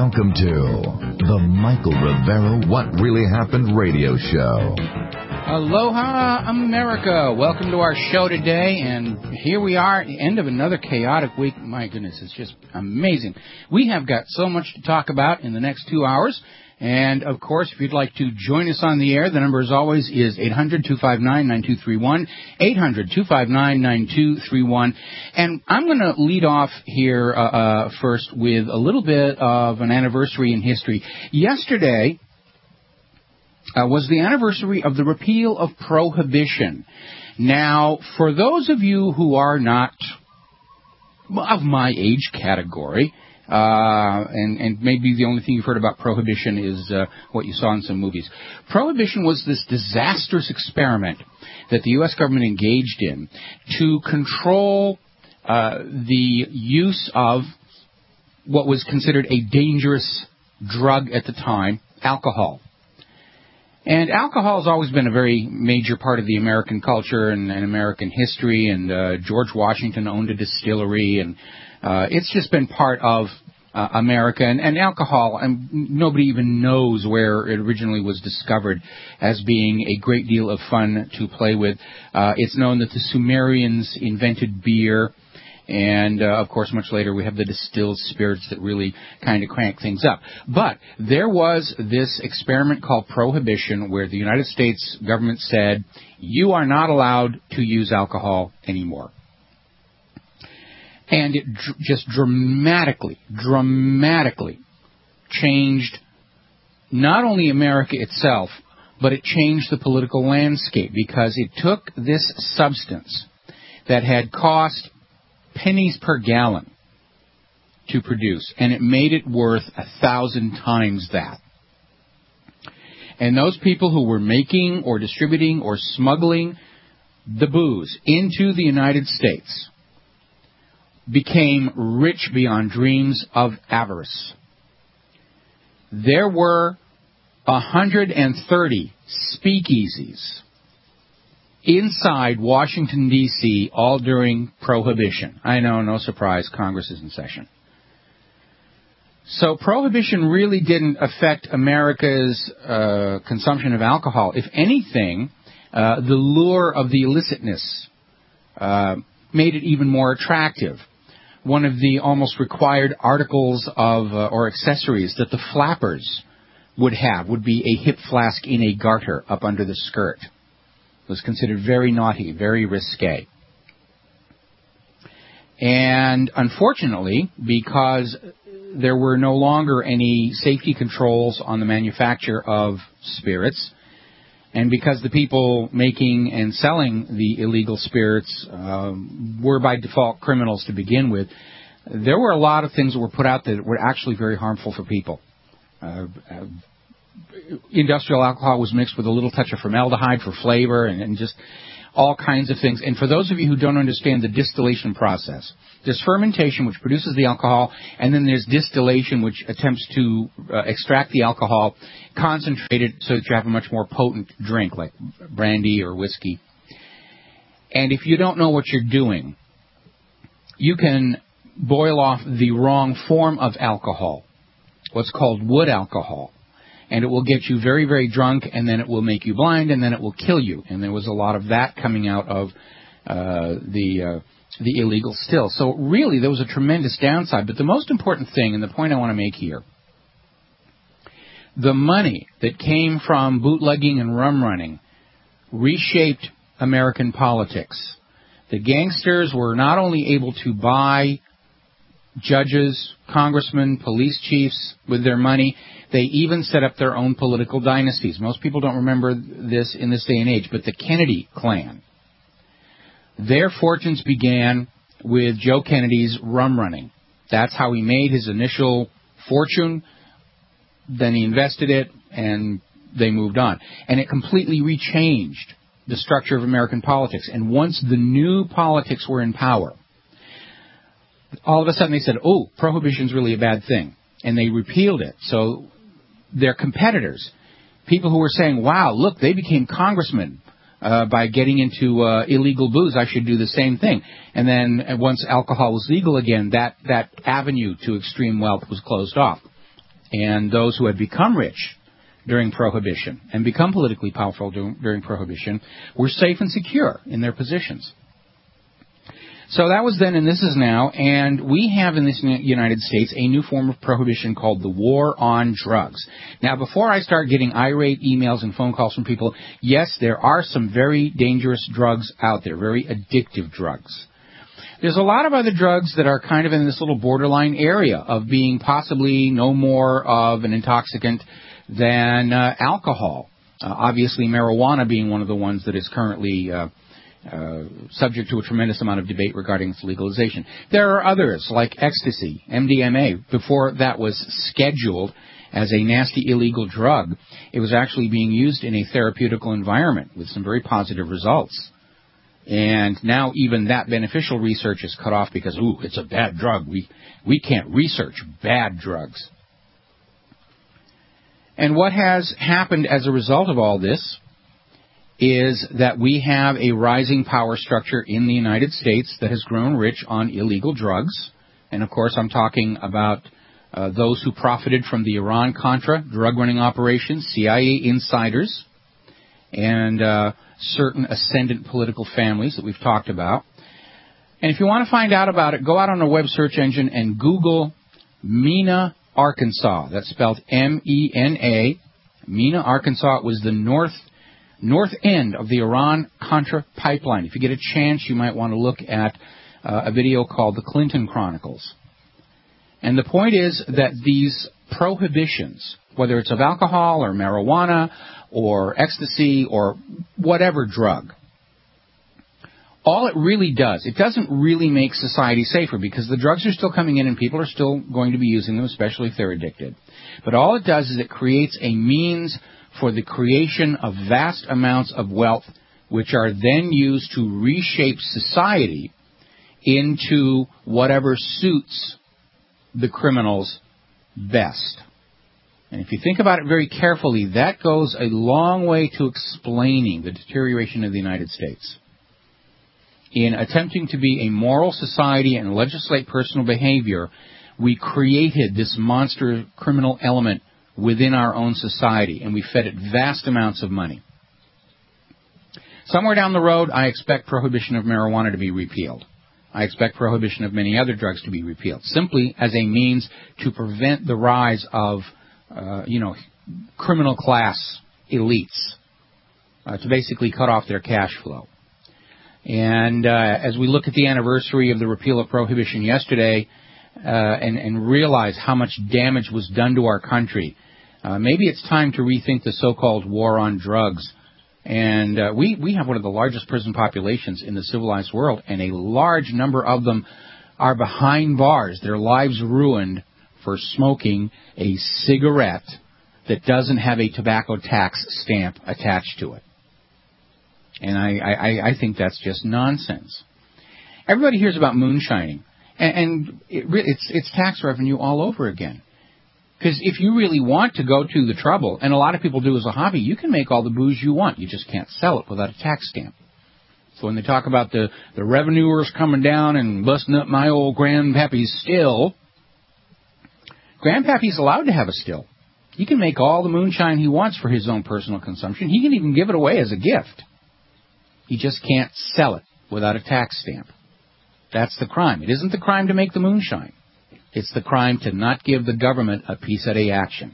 Welcome to the Michael Rivera What Really Happened radio show. Aloha, America. Welcome to our show today, and here we are at the end of another chaotic week. My goodness, it's just amazing. We have got so much to talk about in the next 2 hours. And, of course, if you'd like to join us on the air, the number, as always, is 800-259-9231, 800-259-9231. And I'm going to lead off here first with a little bit of an anniversary in history. Yesterday was the anniversary of the repeal of Prohibition. Now, for those of you who are not of my age category, and maybe the only thing you've heard about Prohibition is what you saw in some movies. Prohibition was this disastrous experiment that the U.S. government engaged in to control the use of what was considered a dangerous drug at the time, alcohol. And alcohol has always been a very major part of the American culture and American history, and George Washington owned a distillery, and it's just been part of America. And alcohol, and nobody even knows where it originally was discovered as being a great deal of fun to play with. It's known that the Sumerians invented beer. And, of course, much later we have the distilled spirits that really kind of crank things up. But there was this experiment called Prohibition where the United States government said, you are not allowed to use alcohol anymore. And it just dramatically changed not only America itself, but it changed the political landscape because it took this substance that had cost pennies per gallon to produce, and it made it worth 1,000 times that. And those people who were making or distributing or smuggling the booze into the United States became rich beyond dreams of avarice. There were 130 speakeasies inside Washington, D.C., all during Prohibition. I know, no surprise, Congress is in session. So Prohibition really didn't affect America's consumption of alcohol. If anything, the lure of the illicitness made it even more attractive. One of the almost required articles of or accessories that the flappers would have would be a hip flask in a garter up under the skirt. It was considered very naughty, very risque. And unfortunately, because there were no longer any safety controls on the manufacture of spirits, and because the people making and selling the illegal spirits were by default criminals to begin with, there were a lot of things that were put out that were actually very harmful for people. Industrial alcohol was mixed with a little touch of formaldehyde for flavor and just all kinds of things. And for those of you who don't understand the distillation process, there's fermentation, which produces the alcohol, and then there's distillation, which attempts to extract the alcohol, concentrate it so that you have a much more potent drink, like brandy or whiskey. And if you don't know what you're doing, you can boil off the wrong form of alcohol, what's called wood alcohol. And it will get you very, very drunk, and then it will make you blind, and then it will kill you. And there was a lot of that coming out of the illegal still. So really, there was a tremendous downside. But the most important thing, and the point I want to make here, the money that came from bootlegging and rum running reshaped American politics. The gangsters were not only able to buy judges, congressmen, police chiefs with their money, they even set up their own political dynasties. Most people don't remember this in this day and age, but the Kennedy clan, their fortunes began with Joe Kennedy's rum running. That's how he made his initial fortune. Then he invested it, and they moved on. And it completely rechanged the structure of American politics. And once the new politics were in power, all of a sudden they said, oh, prohibition's really a bad thing. And they repealed it. So their competitors, people who were saying, wow, look, they became congressmen by getting into illegal booze. I should do the same thing. And then once alcohol was legal again, that avenue to extreme wealth was closed off. and those who had become rich during Prohibition and become politically powerful during Prohibition were safe and secure in their positions. So that was then and this is now, and we have in this United States a new form of prohibition called the war on drugs. Now, before I start getting irate emails and phone calls from people, yes, there are some very dangerous drugs out there, very addictive drugs. There's a lot of other drugs that are kind of in this little borderline area of being possibly no more of an intoxicant than alcohol. Obviously, marijuana being one of the ones that is currently subject to a tremendous amount of debate regarding its legalization. There are others, like ecstasy, MDMA. Before that was scheduled as a nasty illegal drug, it was actually being used in a therapeutical environment with some very positive results. And now even that beneficial research is cut off because, it's a bad drug. We can't research bad drugs. And what has happened as a result of all this is that we have a rising power structure in the United States that has grown rich on illegal drugs. And, of course, I'm talking about those who profited from the Iran-Contra drug-running operations, CIA insiders, and certain ascendant political families that we've talked about. And if you want to find out about it, go out on a web search engine and Google Mena, Arkansas. That's spelled M-E-N-A. Mena, Arkansas was the north end of the Iran-Contra pipeline. If you get a chance, you might want to look at a video called The Clinton Chronicles. And the point is that these prohibitions, whether it's of alcohol or marijuana or ecstasy or whatever drug, all it really does, it doesn't really make society safer because the drugs are still coming in and people are still going to be using them, especially if they're addicted. But all it does is it creates a means for the creation of vast amounts of wealth, which are then used to reshape society into whatever suits the criminals best. And if you think about it very carefully, that goes a long way to explaining the deterioration of the United States. In attempting to be a moral society and legislate personal behavior, we created this monster criminal element within our own society, and we fed it vast amounts of money. Somewhere down the road, I expect prohibition of marijuana to be repealed. I expect prohibition of many other drugs to be repealed, simply as a means to prevent the rise of, criminal class elites, to basically cut off their cash flow. And as we look at the anniversary of the repeal of prohibition yesterday, and realize how much damage was done to our country, maybe it's time to rethink the so-called war on drugs. And we have one of the largest prison populations in the civilized world, and a large number of them are behind bars, their lives ruined for smoking a cigarette that doesn't have a tobacco tax stamp attached to it. And I think that's just nonsense. Everybody hears about moonshining, and it's tax revenue all over again. Because if you really want to go to the trouble, and a lot of people do as a hobby, you can make all the booze you want. You just can't sell it without a tax stamp. So when they talk about the revenuers coming down and busting up my old grandpappy's still, grandpappy's allowed to have a still. He can make all the moonshine he wants for his own personal consumption. He can even give it away as a gift. He just can't sell it without a tax stamp. That's the crime. It isn't the crime to make the moonshine. It's the crime to not give the government a piece of the action.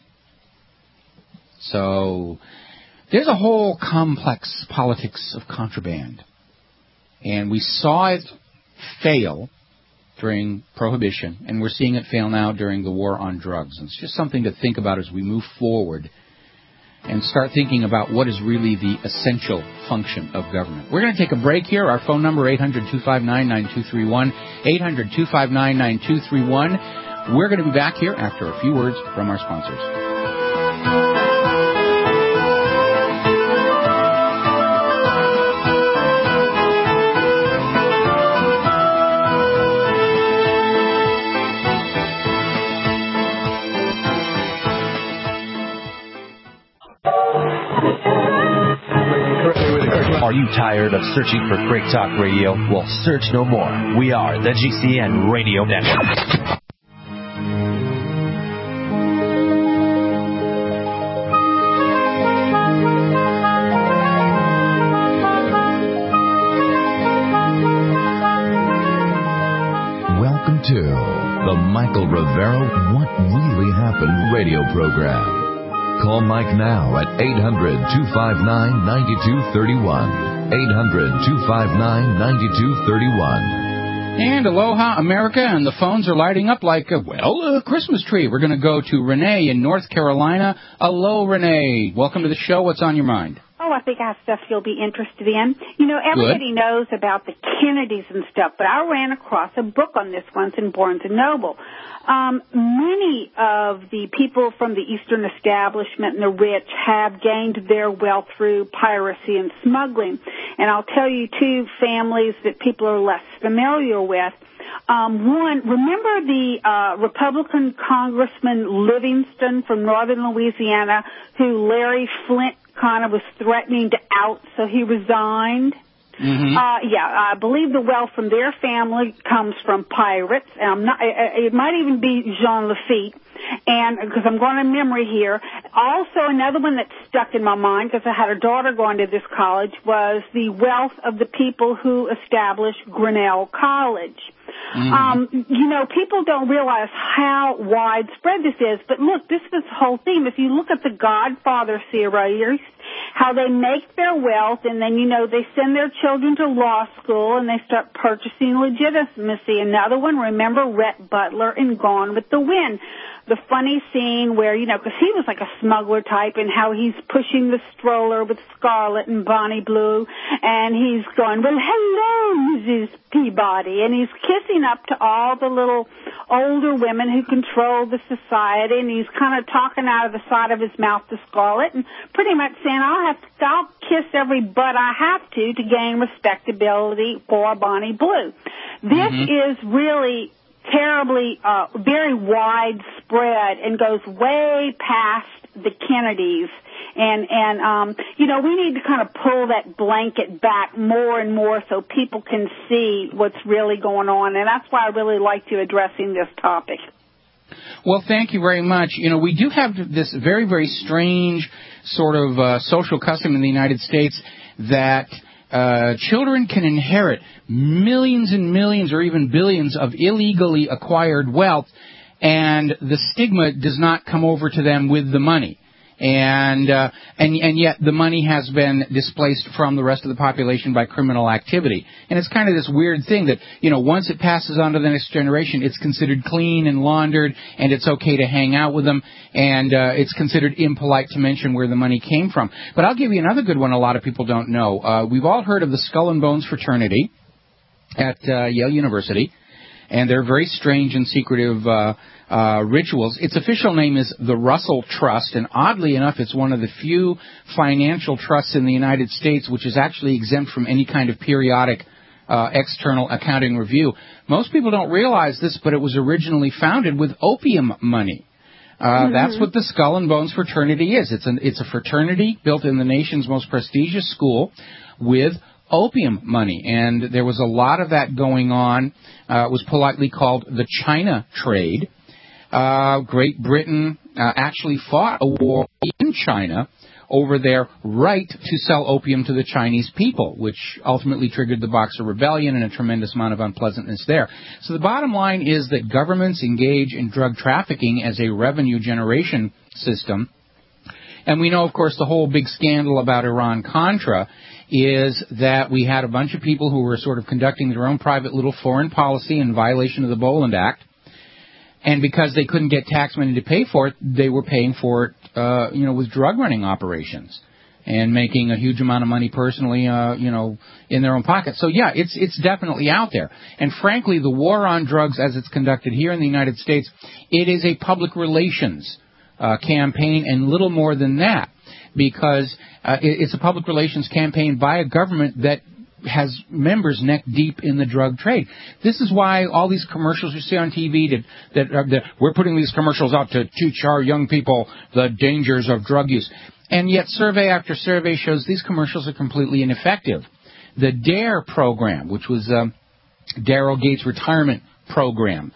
So there's a whole complex politics of contraband. And we saw it fail during Prohibition, and we're seeing it fail now during the war on drugs. And it's just something to think about as we move forward and start thinking about what is really the essential function of government. We're going to take a break here. Our phone number, 800-259-9231, 800-259-9231. We're going to be back here after a few words from our sponsors. Are you tired of searching for Great Talk Radio? Well, search no more. We are the GCN Radio Network. Rivera What Really Happened radio program. Call Mike now at 800-259-9231. 800-259-9231. And aloha, America, and the phones are lighting up like, a Christmas tree. We're going to go to Renee in North Carolina. Hello, Renee. Welcome to the show. What's on your mind? Oh, I think I have stuff you'll be interested in. You know, everybody knows about the Kennedys and stuff, but I ran across a book on this once in Barnes & Noble. Many of the people from the Eastern establishment and the rich have gained their wealth through piracy and smuggling. And I'll tell you, two families that people are less familiar with. One, remember the Republican Congressman Livingston from northern Louisiana who Larry Flint kind of was threatening to out, so he resigned? Mm-hmm. I believe the wealth from their family comes from pirates. And it might even be Jean Lafitte, and because I'm going to memory here. Also, another one that stuck in my mind, because I had a daughter going to this college, was the wealth of the people who established Grinnell College. Mm-hmm. You know, people don't realize how widespread this is, but look, this is the whole theme. If you look at the Godfather series, how they make their wealth, and then, you know, they send their children to law school, and they start purchasing legitimacy. Another one, remember Rhett Butler in Gone with the Wind. The funny scene where, you know, because he was like a smuggler type, and how he's pushing the stroller with Scarlett and Bonnie Blue, and he's going, well, hello, Mrs. Peabody, and he's kissing up to all the little older women who control the society, and he's kind of talking out of the side of his mouth to Scarlett, and pretty much saying, I'll kiss every butt I have to gain respectability for Bonnie Blue. This is really terribly, very widespread and goes way past the Kennedys. And you know, we need to kind of pull that blanket back more and more so people can see what's really going on. And that's why I really liked you addressing this topic. Well, thank you very much. You know, we do have this very, very strange sort of social custom in the United States that children can inherit millions and millions or even billions of illegally acquired wealth, and the stigma does not come over to them with the money. And yet the money has been displaced from the rest of the population by criminal activity. And it's kind of this weird thing that, you know, once it passes on to the next generation, it's considered clean and laundered, and it's okay to hang out with them, and it's considered impolite to mention where the money came from. But I'll give you another good one a lot of people don't know. We've all heard of the Skull and Bones fraternity at Yale University, and they're very strange and secretive rituals. Its official name is the Russell Trust, and oddly enough, it's one of the few financial trusts in the United States which is actually exempt from any kind of periodic external accounting review. Most people don't realize this, but it was originally founded with opium money. That's what the Skull and Bones fraternity is. It's a fraternity built in the nation's most prestigious school with opium money, and there was a lot of that going on. It was politely called the China trade. Great Britain actually fought a war in China over their right to sell opium to the Chinese people, which ultimately triggered the Boxer Rebellion and a tremendous amount of unpleasantness there. So the bottom line is that governments engage in drug trafficking as a revenue generation system. And we know, of course, the whole big scandal about Iran-Contra is that we had a bunch of people who were sort of conducting their own private little foreign policy in violation of the Boland Act. And because they couldn't get tax money to pay for it, they were paying for it, with drug running operations and making a huge amount of money personally, in their own pocket. So, yeah, it's definitely out there. And frankly, the war on drugs as it's conducted here in the United States, it is a public relations campaign and little more than that, because it's a public relations campaign by a government that has members neck deep in the drug trade. This is why all these commercials you see on TV that we're putting these commercials out to teach our young people the dangers of drug use. And yet survey after survey shows these commercials are completely ineffective. The DARE program, which was Daryl Gates' retirement program,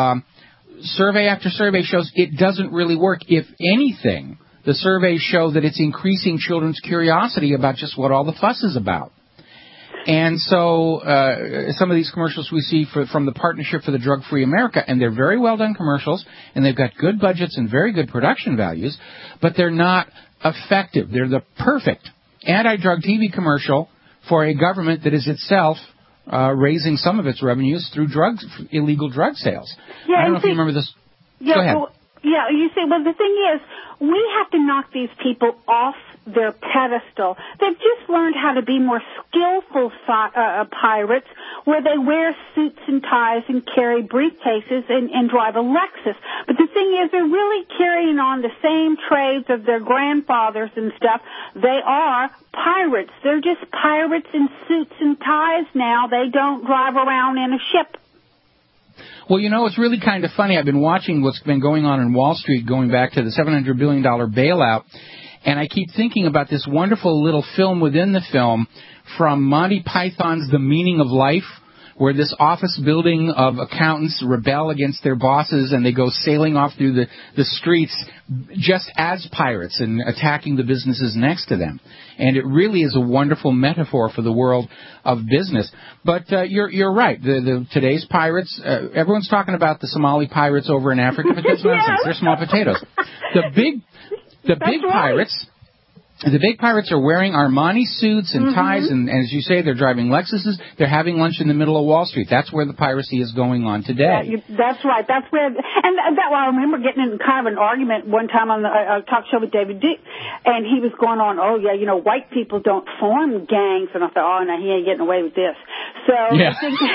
survey after survey shows it doesn't really work. If anything, the surveys show that it's increasing children's curiosity about just what all the fuss is about. And so some of these commercials we see from the Partnership for the Drug-Free America, and they're very well done commercials, and they've got good budgets and very good production values, but they're not effective. They're the perfect anti-drug TV commercial for a government that is itself raising some of its revenues through illegal drug sales. I don't know if you remember this. Yeah, Go ahead. You see, well, the thing is, we have to knock these people off their pedestal. They've just learned how to be more skillful pirates, where they wear suits and ties and carry briefcases and drive a Lexus. But the thing is, they're really carrying on the same trades of their grandfathers and stuff. They are pirates. They're just pirates in suits and ties now. They don't drive around in a ship. Well, you know, it's really kind of funny. I've been watching what's been going on in Wall Street going back to the $700 billion bailout, and I keep thinking about this wonderful little film within the film from Monty Python's The Meaning of Life, where this office building of accountants rebel against their bosses and they go sailing off through the streets just as pirates and attacking the businesses next to them. And it really is a wonderful metaphor for the world of business. But you're right. Today's pirates, everyone's talking about the Somali pirates over in Africa, but that's nonsense. They're small potatoes. The big pirates... The big pirates are wearing Armani suits and ties, and as you say, they're driving Lexuses. They're having lunch in the middle of Wall Street. That's where the piracy is going on today. Yeah, that's right. That's where, and I remember getting in kind of an argument one time on a talk show with David Duke, and he was going on, oh yeah, you know, white people don't form gangs, and I thought, oh no, he ain't getting away with this. So yeah.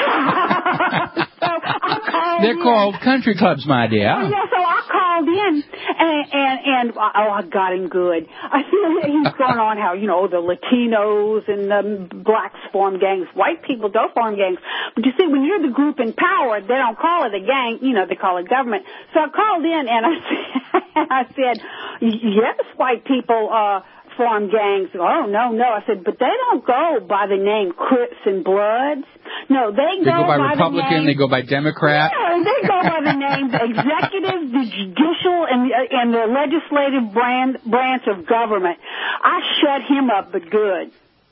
So I called They're called country clubs, my dear. Yeah, so I called in, and I got him good. He's going on how, you know, the Latinos and the blacks form gangs. White people don't form gangs. But you see, when you're the group in power, they don't call it a gang. You know, they call it government. So I called in and I said, yes, white people form gangs. Oh, no. I said, but they don't go by the name Crips and Bloods. No, they go by the Republican, name, they go by Democrat. Yeah, they go by the names executive, the judicial, and the legislative branch of government. I shut him up, but good.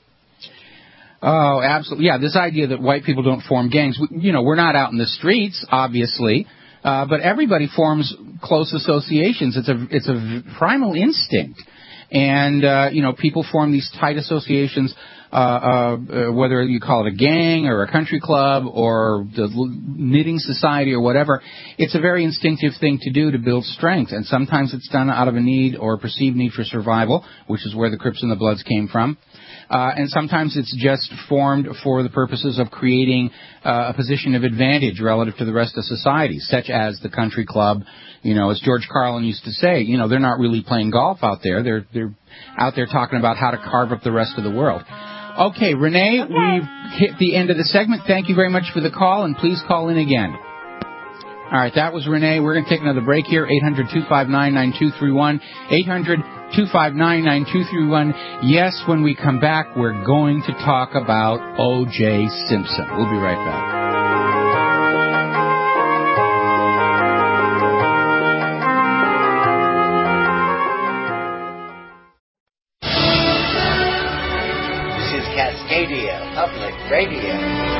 Oh, absolutely. Yeah, this idea that white people don't form gangs. You know, we're not out in the streets, obviously, but everybody forms close associations. It's a primal instinct. And, you know, people form these tight associations, whether you call it a gang or a country club or the knitting society or whatever. It's a very instinctive thing to do to build strength. And sometimes it's done out of a need or a perceived need for survival, which is where the Crips and the Bloods came from. And sometimes it's just formed for the purposes of creating a position of advantage relative to the rest of society, such as the country club. You know, as George Carlin used to say, you know, they're not really playing golf out there. They're out there talking about how to carve up the rest of the world. Okay, Renee, we've hit the end of the segment. Thank you very much for the call, and please call in again. All right, that was Renee. We're going to take another break here, 800-259-9231, 800-259-9231. Yes, when we come back, we're going to talk about O.J. Simpson. We'll be right back. Cascadia Public Radio.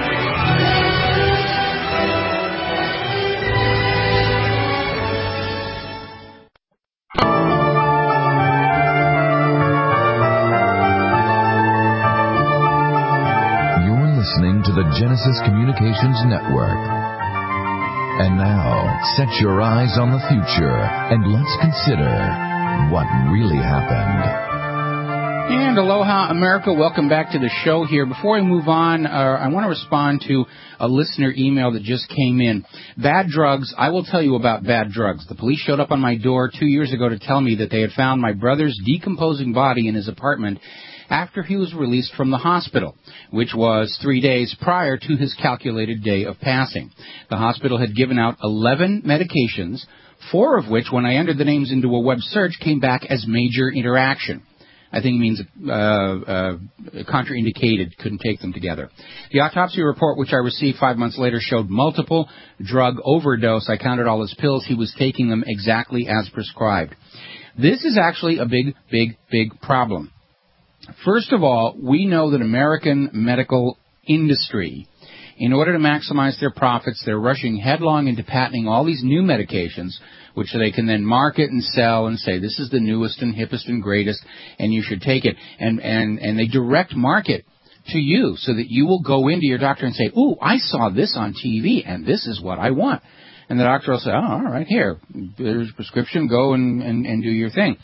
Listening to the Genesis Communications Network. And now, set your eyes on the future and let's consider what really happened. And aloha, America. Welcome back to the show here. Before I move on, I want to respond to a listener email that just came in. Bad drugs. I will tell you about bad drugs. The police showed up on my door 2 years ago to tell me that they had found my brother's decomposing body in his apartment after he was released from the hospital, which was 3 days prior to his calculated day of passing. The hospital had given out 11 medications, 4 of which, when I entered the names into a web search, came back as major interaction. I think it means contraindicated, couldn't take them together. The autopsy report, which I received 5 months later, showed multiple drug overdose. I counted all his pills. He was taking them exactly as prescribed. This is actually a big problem. First of all, we know that American medical industry, in order to maximize their profits, they're rushing headlong into patenting all these new medications, which they can then market and sell and say, this is the newest and hippest and greatest, and you should take it. And they direct market to you so that you will go into your doctor and say, ooh, I saw this on TV, and this is what I want. And the doctor will say, oh, all right, here, there's a prescription, go and do your thing.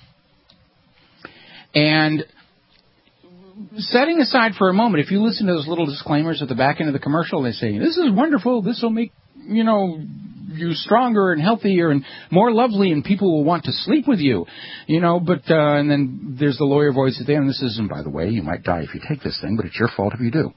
And setting aside for a moment, if you listen to those little disclaimers at the back end of the commercial, they say, this is wonderful, this will make, you stronger and healthier and more lovely, and people will want to sleep with you, but, and then there's the lawyer voice at the end, this isn't, by the way, you might die if you take this thing, but it's your fault if you do.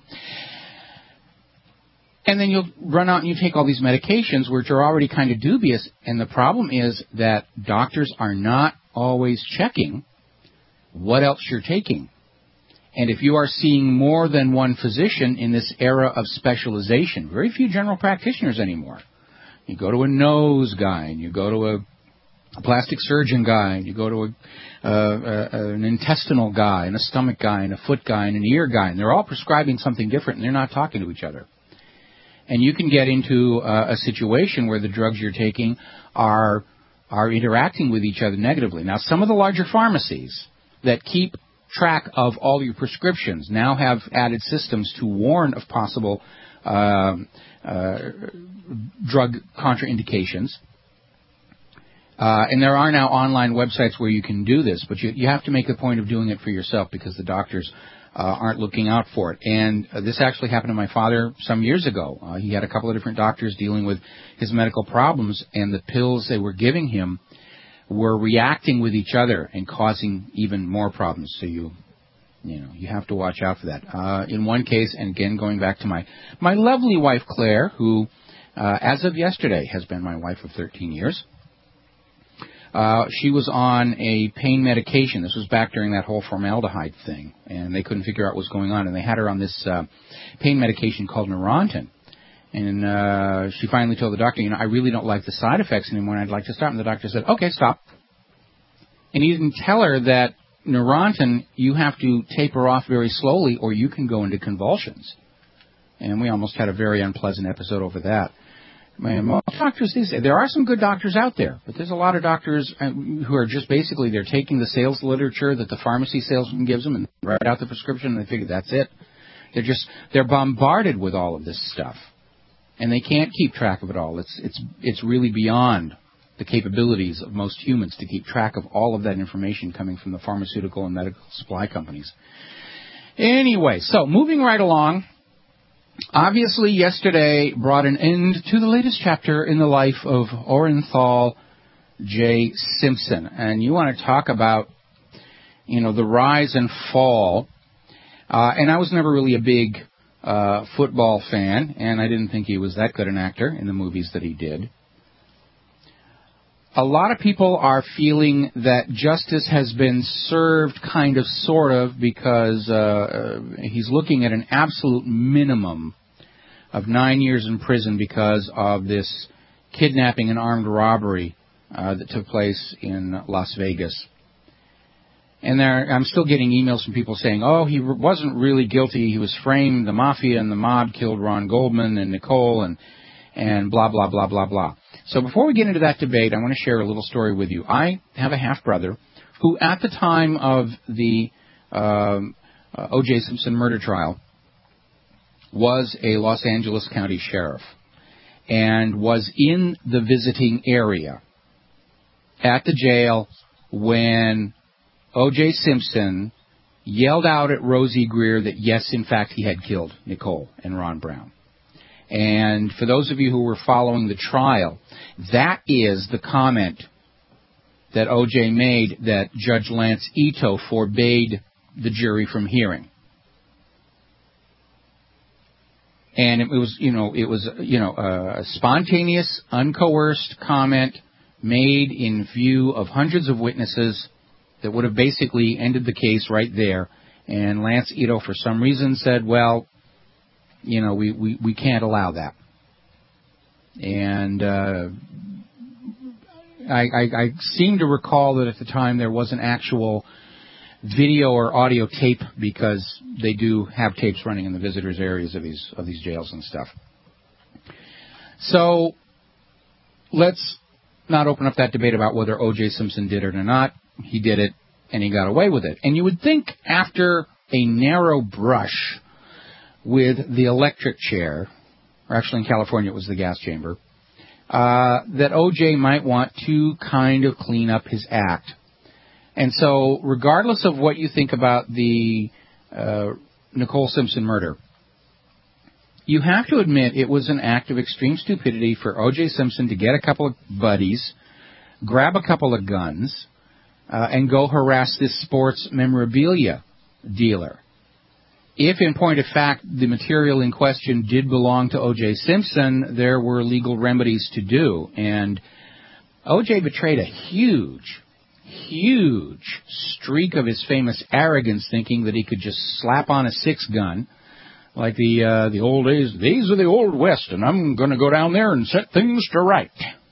And then you'll run out and you take all these medications, which are already kind of dubious, and the problem is that doctors are not always checking what else you're taking. And if you are seeing more than one physician in this era of specialization, very few general practitioners anymore. You go to a nose guy, and you go to a plastic surgeon guy, and you go to an intestinal guy, and a stomach guy, and a foot guy, and an ear guy, and they're all prescribing something different, and they're not talking to each other. And you can get into a situation where the drugs you're taking are interacting with each other negatively. Now, some of the larger pharmacies that keep track of all your prescriptions now have added systems to warn of possible drug contraindications. And there are now online websites where you can do this, but you have to make a point of doing it for yourself because the doctors aren't looking out for it. And this actually happened to my father some years ago. He had a couple of different doctors dealing with his medical problems, and the pills they were giving him were reacting with each other and causing even more problems. So you have to watch out for that. In one case, and again going back to my lovely wife Claire, who as of yesterday has been my wife of 13 years. She was on a pain medication. This was back during that whole formaldehyde thing, and they couldn't figure out what was going on, and they had her on this pain medication called Neurontin. And she finally told the doctor, I really don't like the side effects anymore, and I'd like to stop. And the doctor said, okay, stop. And he didn't tell her that Neurontin, you have to taper off very slowly, or you can go into convulsions. And we almost had a very unpleasant episode over that. Most doctors these days, there are some good doctors out there, but there's a lot of doctors who are just basically, they're taking the sales literature that the pharmacy salesman gives them and write out the prescription, and they figure that's it. They're bombarded with all of this stuff, and they can't keep track of it all. It's really beyond the capabilities of most humans to keep track of all of that information coming from the pharmaceutical and medical supply companies. Anyway, so moving right along. Obviously, yesterday brought an end to the latest chapter in the life of Orenthal J. Simpson. And you want to talk about, the rise and fall. And I was never really a big football fan, and I didn't think he was that good an actor in the movies that he did. A lot of people are feeling that justice has been served, kind of, sort of, because he's looking at an absolute minimum of 9 years in prison because of this kidnapping and armed robbery that took place in Las Vegas. And I'm still getting emails from people saying, oh, he wasn't really guilty, he was framed, the mafia and the mob killed Ron Goldman and Nicole, and blah, blah, blah, blah, blah. So before we get into that debate, I want to share a little story with you. I have a half-brother who, at the time of the O.J. Simpson murder trial, was a Los Angeles County sheriff and was in the visiting area at the jail when O.J. Simpson yelled out at Rosie Greer that, yes, in fact, he had killed Nicole and Ron Brown. And for those of you who were following the trial, that is the comment that O.J. made that Judge Lance Ito forbade the jury from hearing. And it was a spontaneous, uncoerced comment made in view of hundreds of witnesses that would have basically ended the case right there. And Lance Ito, for some reason, said, well, we can't allow that. And I seem to recall that at the time there was an actual video or audio tape, because they do have tapes running in the visitors' areas of these jails and stuff. So let's not open up that debate about whether O.J. Simpson did it or not. He did it, and he got away with it. And you would think after a narrow brush with the electric chair, or actually in California it was the gas chamber, that O.J. might want to kind of clean up his act. And so, regardless of what you think about the Nicole Simpson murder, you have to admit it was an act of extreme stupidity for O.J. Simpson to get a couple of buddies, grab a couple of guns, and go harass this sports memorabilia dealer. If, in point of fact, the material in question did belong to O.J. Simpson, there were legal remedies to do. And O.J. betrayed a huge streak of his famous arrogance, thinking that he could just slap on a 6-gun like the old days. These are the old West, and I'm going to go down there and set things to right.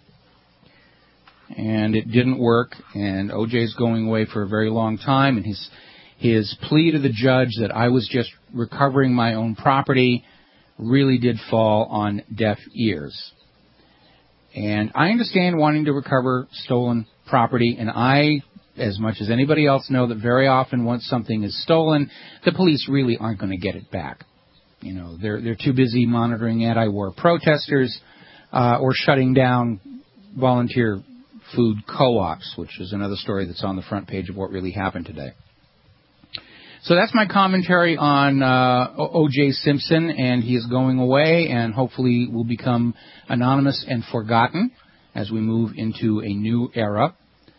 And it didn't work, and O.J.'s going away for a very long time, and his plea to the judge that I was just recovering my own property really did fall on deaf ears. And I understand wanting to recover stolen property, and I, as much as anybody else, know that very often once something is stolen, the police really aren't going to get it back. You know, they're too busy monitoring anti-war protesters or shutting down volunteer food co-ops, which is another story that's on the front page of What Really Happened Today. So that's my commentary on O.J. Simpson, and he is going away and hopefully will become anonymous and forgotten as we move into a new era.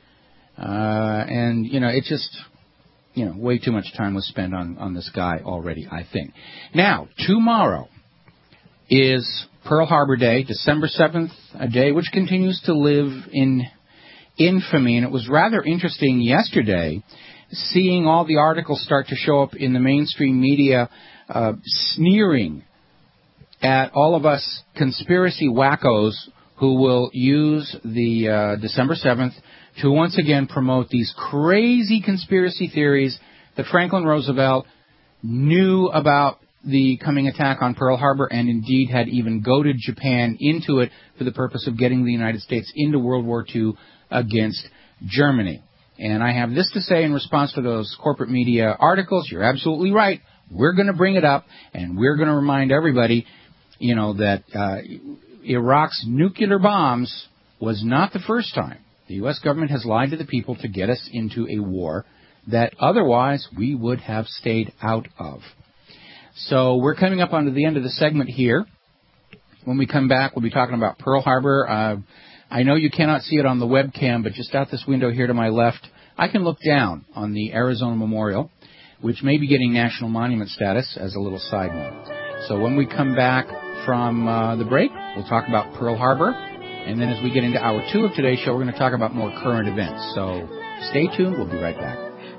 And, it just, way too much time was spent on this guy already, I think. Now, tomorrow is Pearl Harbor Day, December 7th, a day which continues to live in infamy. And it was rather interesting yesterday seeing all the articles start to show up in the mainstream media sneering at all of us conspiracy wackos who will use the December 7th to once again promote these crazy conspiracy theories that Franklin Roosevelt knew about the coming attack on Pearl Harbor and indeed had even goaded Japan into it for the purpose of getting the United States into World War II against Germany. And I have this to say in response to those corporate media articles. You're absolutely right. We're going to bring it up, and we're going to remind everybody, that Iraq's nuclear bombs was not the first time. The U.S. government has lied to the people to get us into a war that otherwise we would have stayed out of. So we're coming up onto the end of the segment here. When we come back, we'll be talking about Pearl Harbor. I know you cannot see it on the webcam, but just out this window here to my left, I can look down on the Arizona Memorial, which may be getting national monument status as a little side note. So when we come back from the break, we'll talk about Pearl Harbor. And then as we get into hour 2 of today's show, we're going to talk about more current events. So stay tuned. We'll be right back.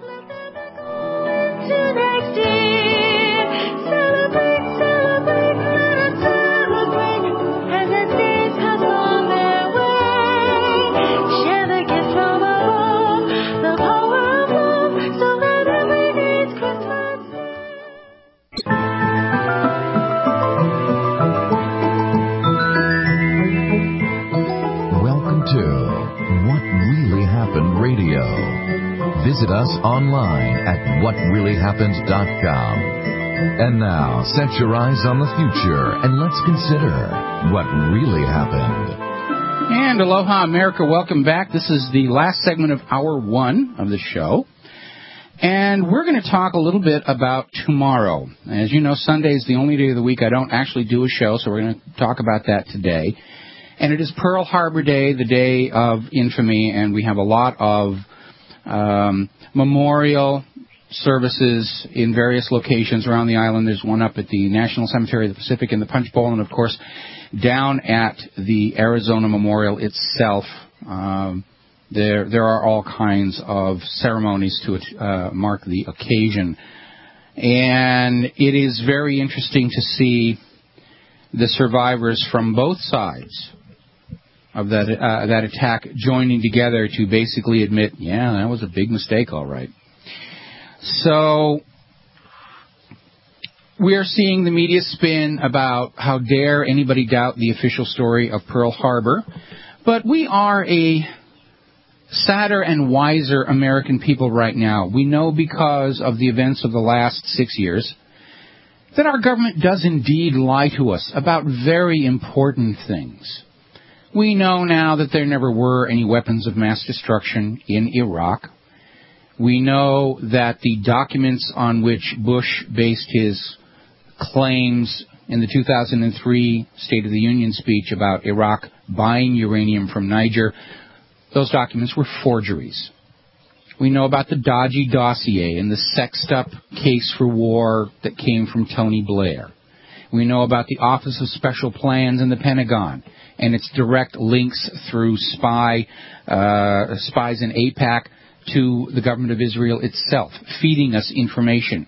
Visit us online at whatreallyhappened.com. And now, set your eyes on the future and let's consider what really happened. And aloha, America. Welcome back. This is the last segment of hour 1 of the show. And we're going to talk a little bit about tomorrow. As you know, Sunday is the only day of the week I don't actually do a show, so we're going to talk about that today. And it is Pearl Harbor Day, the day of infamy, and we have a lot of memorial services in various locations around the island. There's one up at the National Cemetery of the Pacific in the Punch Bowl, and of course down at the Arizona Memorial itself. There are all kinds of ceremonies to mark the occasion, and it is very interesting to see the survivors from both sides of that attack joining together to basically admit, yeah, that was a big mistake, all right. So we are seeing the media spin about how dare anybody doubt the official story of Pearl Harbor. But we are a sadder and wiser American people right now. We know because of the events of the last 6 years that our government does indeed lie to us about very important things. We know now that there never were any weapons of mass destruction in Iraq. We know that the documents on which Bush based his claims in the 2003 State of the Union speech about Iraq buying uranium from Niger, those documents were forgeries. We know about the dodgy dossier and the sexed-up case for war that came from Tony Blair. We know about the Office of Special Plans in the Pentagon and its direct links through spies in AIPAC to the government of Israel itself, feeding us information,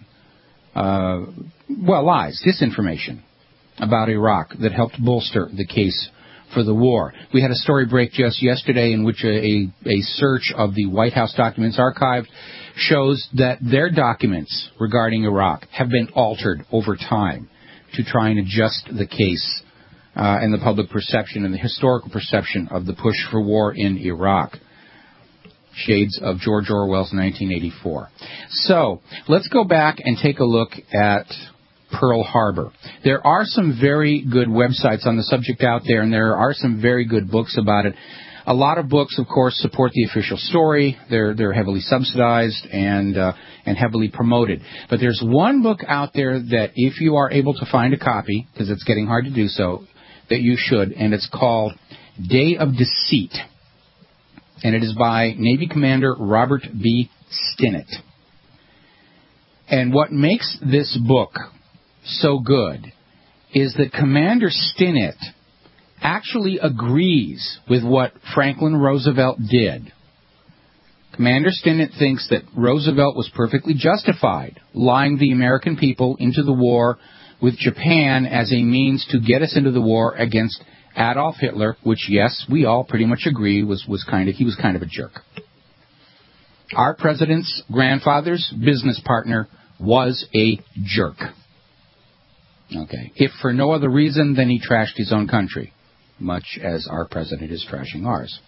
lies, disinformation about Iraq that helped bolster the case for the war. We had a story break just yesterday in which a search of the White House documents archived shows that their documents regarding Iraq have been altered over time to try and adjust the case and the public perception and the historical perception of the push for war in Iraq. Shades of George Orwell's 1984. So, let's go back and take a look at Pearl Harbor. There are some very good websites on the subject out there, and there are some very good books about it. A lot of books, of course, support the official story. They're heavily subsidized and heavily promoted. But there's one book out there that if you are able to find a copy, because it's getting hard to do so, that you should, and it's called Day of Deceit. And it is by Navy Commander Robert B. Stinnett. And what makes this book so good is that Commander Stinnett actually agrees with what Franklin Roosevelt did. Commander Stinnett thinks that Roosevelt was perfectly justified lying the American people into the war with Japan as a means to get us into the war against Adolf Hitler, which, yes, we all pretty much agree he was kind of a jerk. Our president's grandfather's business partner was a jerk. Okay. If for no other reason than he trashed his own country, much as our president is trashing ours.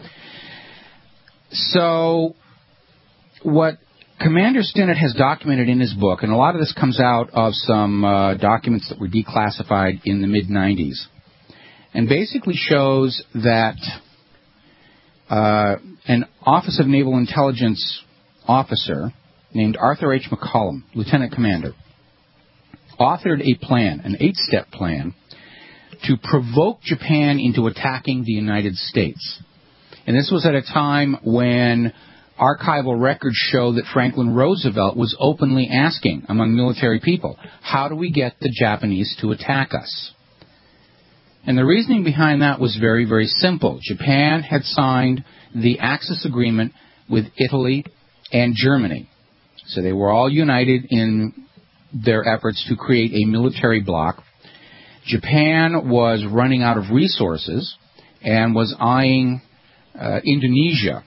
So, what Commander Stinnett has documented in his book, and a lot of this comes out of some documents that were declassified in the mid-'90s, and basically shows that an Office of Naval Intelligence officer named Arthur H. McCollum, Lieutenant Commander, authored a plan, an 8-step plan, to provoke Japan into attacking the United States. And this was at a time when archival records show that Franklin Roosevelt was openly asking among military people, how do we get the Japanese to attack us? And the reasoning behind that was very, very simple. Japan had signed the Axis Agreement with Italy and Germany. So they were all united in their efforts to create a military bloc. Japan was running out of resources and was eyeing Indonesia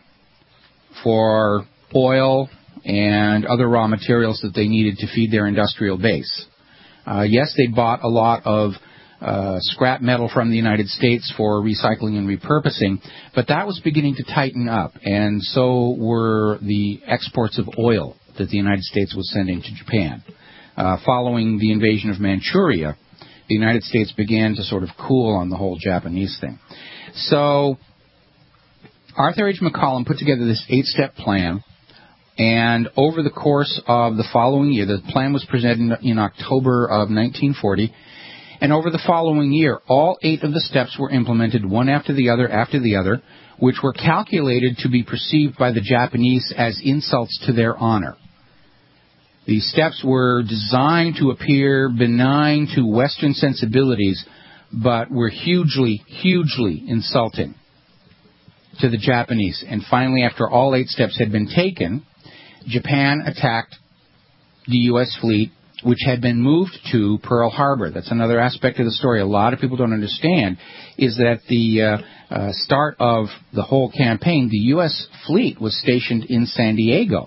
for oil and other raw materials that they needed to feed their industrial base. Yes, they bought a lot of scrap metal from the United States for recycling and repurposing, but that was beginning to tighten up, and so were the exports of oil that the United States was sending to Japan. Following the invasion of Manchuria, the United States began to sort of cool on the whole Japanese thing. So Arthur H. McCollum put together this 8-step plan, and over the course of the following year, the plan was presented in October of 1940, and over the following year, all 8 of the steps were implemented one after the other, which were calculated to be perceived by the Japanese as insults to their honor. These steps were designed to appear benign to Western sensibilities, but were hugely, hugely insulting to the Japanese. And finally, after all 8 steps had been taken, Japan attacked the U.S. fleet, which had been moved to Pearl Harbor. That's another aspect of the story a lot of people don't understand, is that at the start of the whole campaign, the U.S. fleet was stationed in San Diego.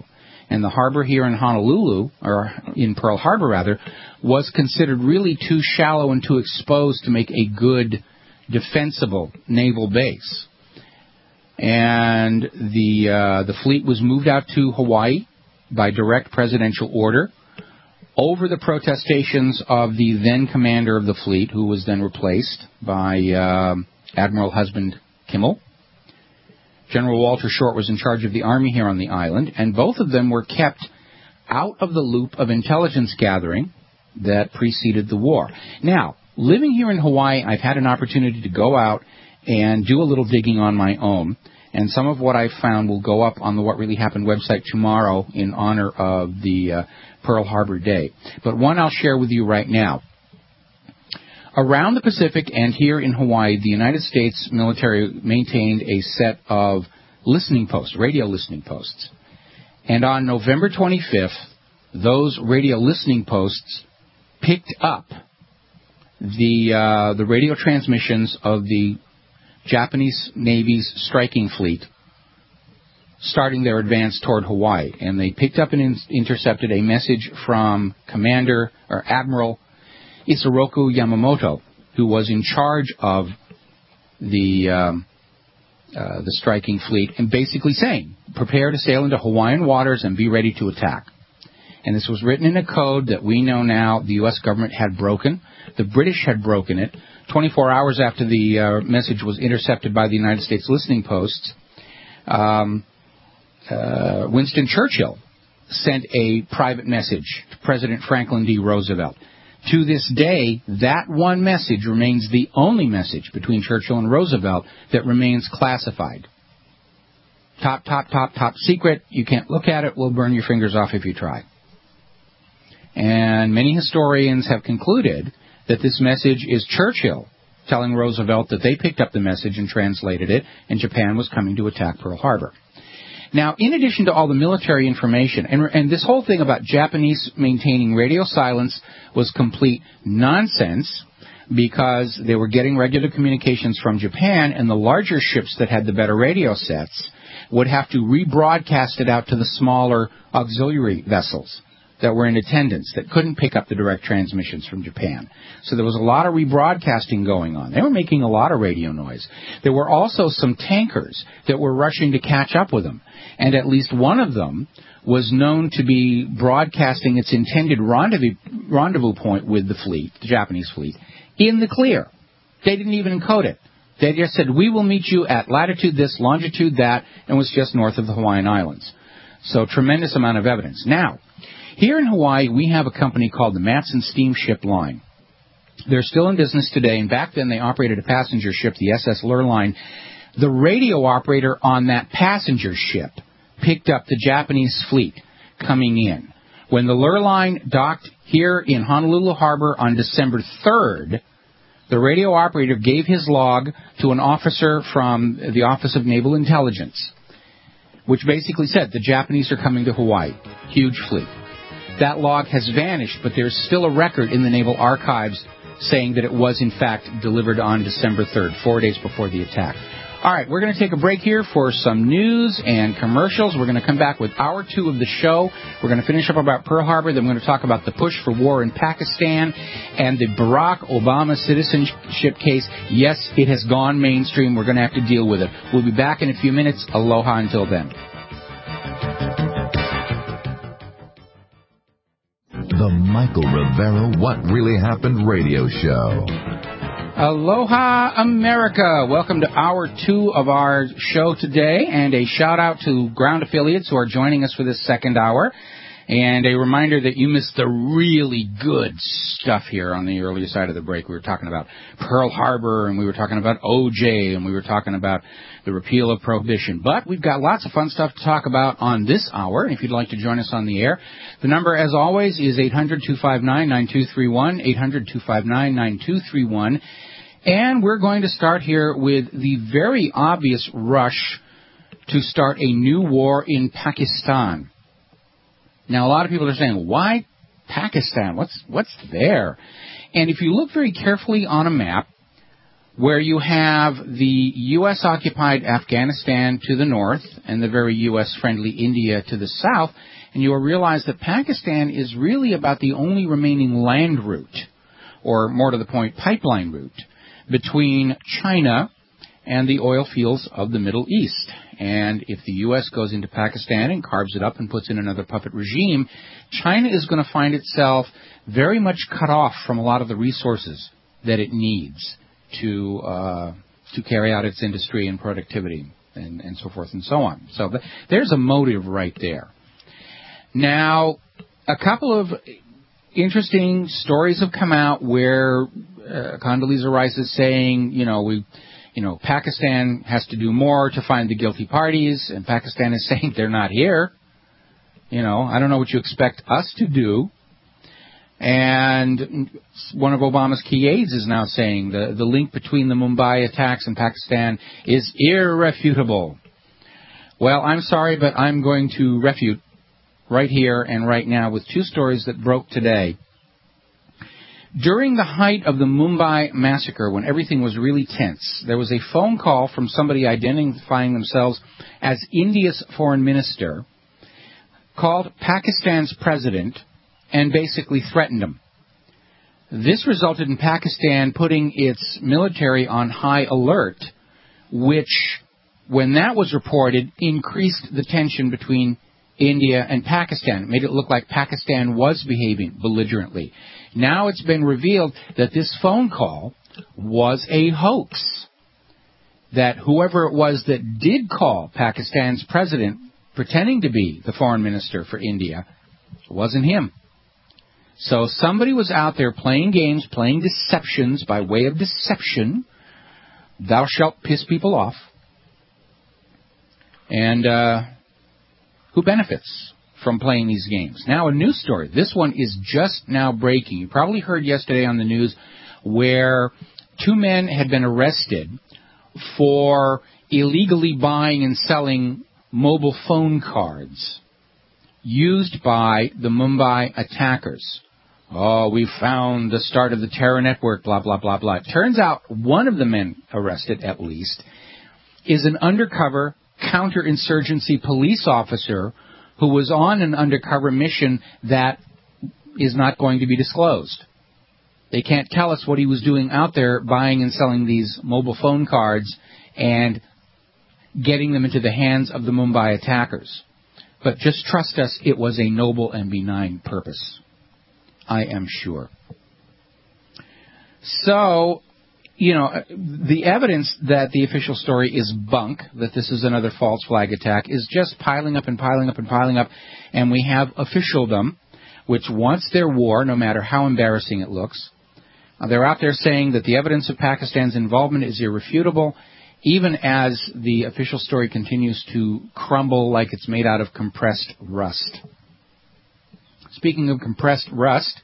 And the harbor here in Honolulu, or in Pearl Harbor rather, was considered really too shallow and too exposed to make a good, defensible naval base. And the fleet was moved out to Hawaii by direct presidential order over the protestations of the then commander of the fleet, who was then replaced by Admiral Husband Kimmel. General Walter Short was in charge of the Army here on the island, and both of them were kept out of the loop of intelligence gathering that preceded the war. Now, living here in Hawaii, I've had an opportunity to go out and do a little digging on my own, and some of what I found will go up on the What Really Happened website tomorrow in honor of the Pearl Harbor Day. But one I'll share with you right now. Around the Pacific and here in Hawaii, the United States military maintained a set of listening posts, radio listening posts. And on November 25th, those radio listening posts picked up the radio transmissions of the Japanese Navy's striking fleet starting their advance toward Hawaii. And they picked up and intercepted a message from Admiral Isoroku Yamamoto, who was in charge of the striking fleet, and basically saying, prepare to sail into Hawaiian waters and be ready to attack. And this was written in a code that we know now the U.S. government had broken. The British had broken it. 24 hours after the message was intercepted by the United States listening posts, Winston Churchill sent a private message to President Franklin D. Roosevelt. To this day, that one message remains the only message between Churchill and Roosevelt that remains classified. Top secret. You can't look at it. We'll burn your fingers off if you try. And many historians have concluded that this message is Churchill telling Roosevelt that they picked up the message and translated it, and Japan was coming to attack Pearl Harbor. Now, in addition to all the military information, and this whole thing about Japanese maintaining radio silence was complete nonsense, because they were getting regular communications from Japan, and the larger ships that had the better radio sets would have to rebroadcast it out to the smaller auxiliary vessels that were in attendance that couldn't pick up the direct transmissions from Japan. So there was a lot of rebroadcasting going on. They were making a lot of radio noise. There were also some tankers that were rushing to catch up with them, and at least one of them was known to be broadcasting its intended rendezvous point with the fleet, the Japanese fleet, in the clear. They didn't even encode it. They just said, we will meet you at latitude this, longitude that, and was just north of the Hawaiian Islands. So tremendous amount of evidence. Now, here in Hawaii, we have a company called the Matson Steamship Line. They're still in business today, and back then they operated a passenger ship, the SS Lurline. The radio operator on that passenger ship picked up the Japanese fleet coming in. When the Lurline docked here in Honolulu Harbor on December 3rd, the radio operator gave his log to an officer from the Office of Naval Intelligence, which basically said the Japanese are coming to Hawaii. Huge fleet. That log has vanished, but there's still a record in the Naval Archives saying that it was, in fact, delivered on December 3rd, 4 days before the attack. All right, we're going to take a break here for some news and commercials. We're going to come back with hour 2 of the show. We're going to finish up about Pearl Harbor. Then we're going to talk about the push for war in Pakistan and the Barack Obama citizenship case. Yes, it has gone mainstream. We're going to have to deal with it. We'll be back in a few minutes. Aloha until then. The Michael Rivera What Really Happened radio show. Aloha, America. Welcome to hour 2 of our show today, and a shout-out to ground affiliates who are joining us for this second hour, and a reminder that you missed the really good stuff here on the earlier side of the break. We were talking about Pearl Harbor, and we were talking about OJ, and we were talking about the repeal of Prohibition. But we've got lots of fun stuff to talk about on this hour, and if you'd like to join us on the air, the number, as always, is 800-259-9231, 800-259-9231. And we're going to start here with the very obvious rush to start a new war in Pakistan. Now, a lot of people are saying, why Pakistan? What's there? And if you look very carefully on a map, where you have the U.S.-occupied Afghanistan to the north and the very U.S.-friendly India to the south, and you will realize that Pakistan is really about the only remaining land route, or more to the point, pipeline route, between China and the oil fields of the Middle East. And if the U.S. goes into Pakistan and carves it up and puts in another puppet regime, China is going to find itself very much cut off from a lot of the resources that it needs to carry out its industry and productivity and so forth and so on. So there's a motive right there. Now, a couple of interesting stories have come out where Condoleezza Rice is saying, Pakistan has to do more to find the guilty parties, and Pakistan is saying they're not here. I don't know what you expect us to do. And one of Obama's key aides is now saying the link between the Mumbai attacks and Pakistan is irrefutable. Well, I'm sorry, but I'm going to refute right here and right now with two stories that broke today. During the height of the Mumbai massacre, when everything was really tense, there was a phone call from somebody identifying themselves as India's foreign minister, called Pakistan's president, and basically threatened him. This resulted in Pakistan putting its military on high alert, which, when that was reported, increased the tension between India and Pakistan. It made it look like Pakistan was behaving belligerently. Now it's been revealed that this phone call was a hoax, that whoever it was that did call Pakistan's president pretending to be the foreign minister for India, it wasn't him. So somebody was out there playing games, playing deceptions by way of deception. Thou shalt piss people off. And who benefits from playing these games? Now, a news story. This one is just now breaking. You probably heard yesterday on the news where two men had been arrested for illegally buying and selling mobile phone cards used by the Mumbai attackers. Oh, we found the start of the terror network, blah, blah, blah, blah. It turns out one of the men arrested, at least, is an undercover counterinsurgency police officer who was on an undercover mission that is not going to be disclosed. They can't tell us what he was doing out there buying and selling these mobile phone cards and getting them into the hands of the Mumbai attackers. But just trust us, it was a noble and benign purpose. I am sure. So, the evidence that the official story is bunk, that this is another false flag attack, is just piling up and piling up and piling up. And we have officialdom, which wants their war, no matter how embarrassing it looks. They're out there saying that the evidence of Pakistan's involvement is irrefutable, even as the official story continues to crumble like it's made out of compressed rust. Speaking of compressed rust,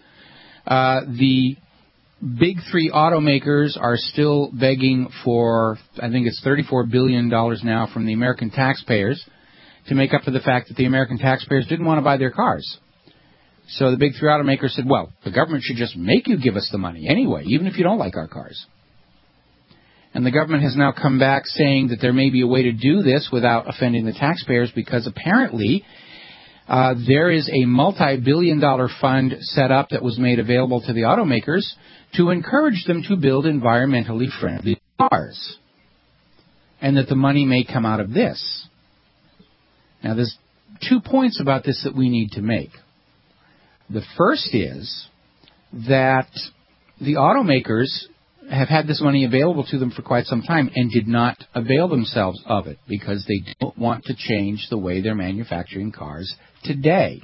the big three automakers are still begging for, I think it's $34 billion now from the American taxpayers to make up for the fact that the American taxpayers didn't want to buy their cars. So the big three automakers said, well, the government should just make you give us the money anyway, even if you don't like our cars. And the government has now come back saying that there may be a way to do this without offending the taxpayers, because apparently there is a multi-billion-dollar fund set up that was made available to the automakers to encourage them to build environmentally friendly cars, and that the money may come out of this. Now, there's 2 points about this that we need to make. The first is that the automakers have had this money available to them for quite some time and did not avail themselves of it because they don't want to change the way they're manufacturing cars today.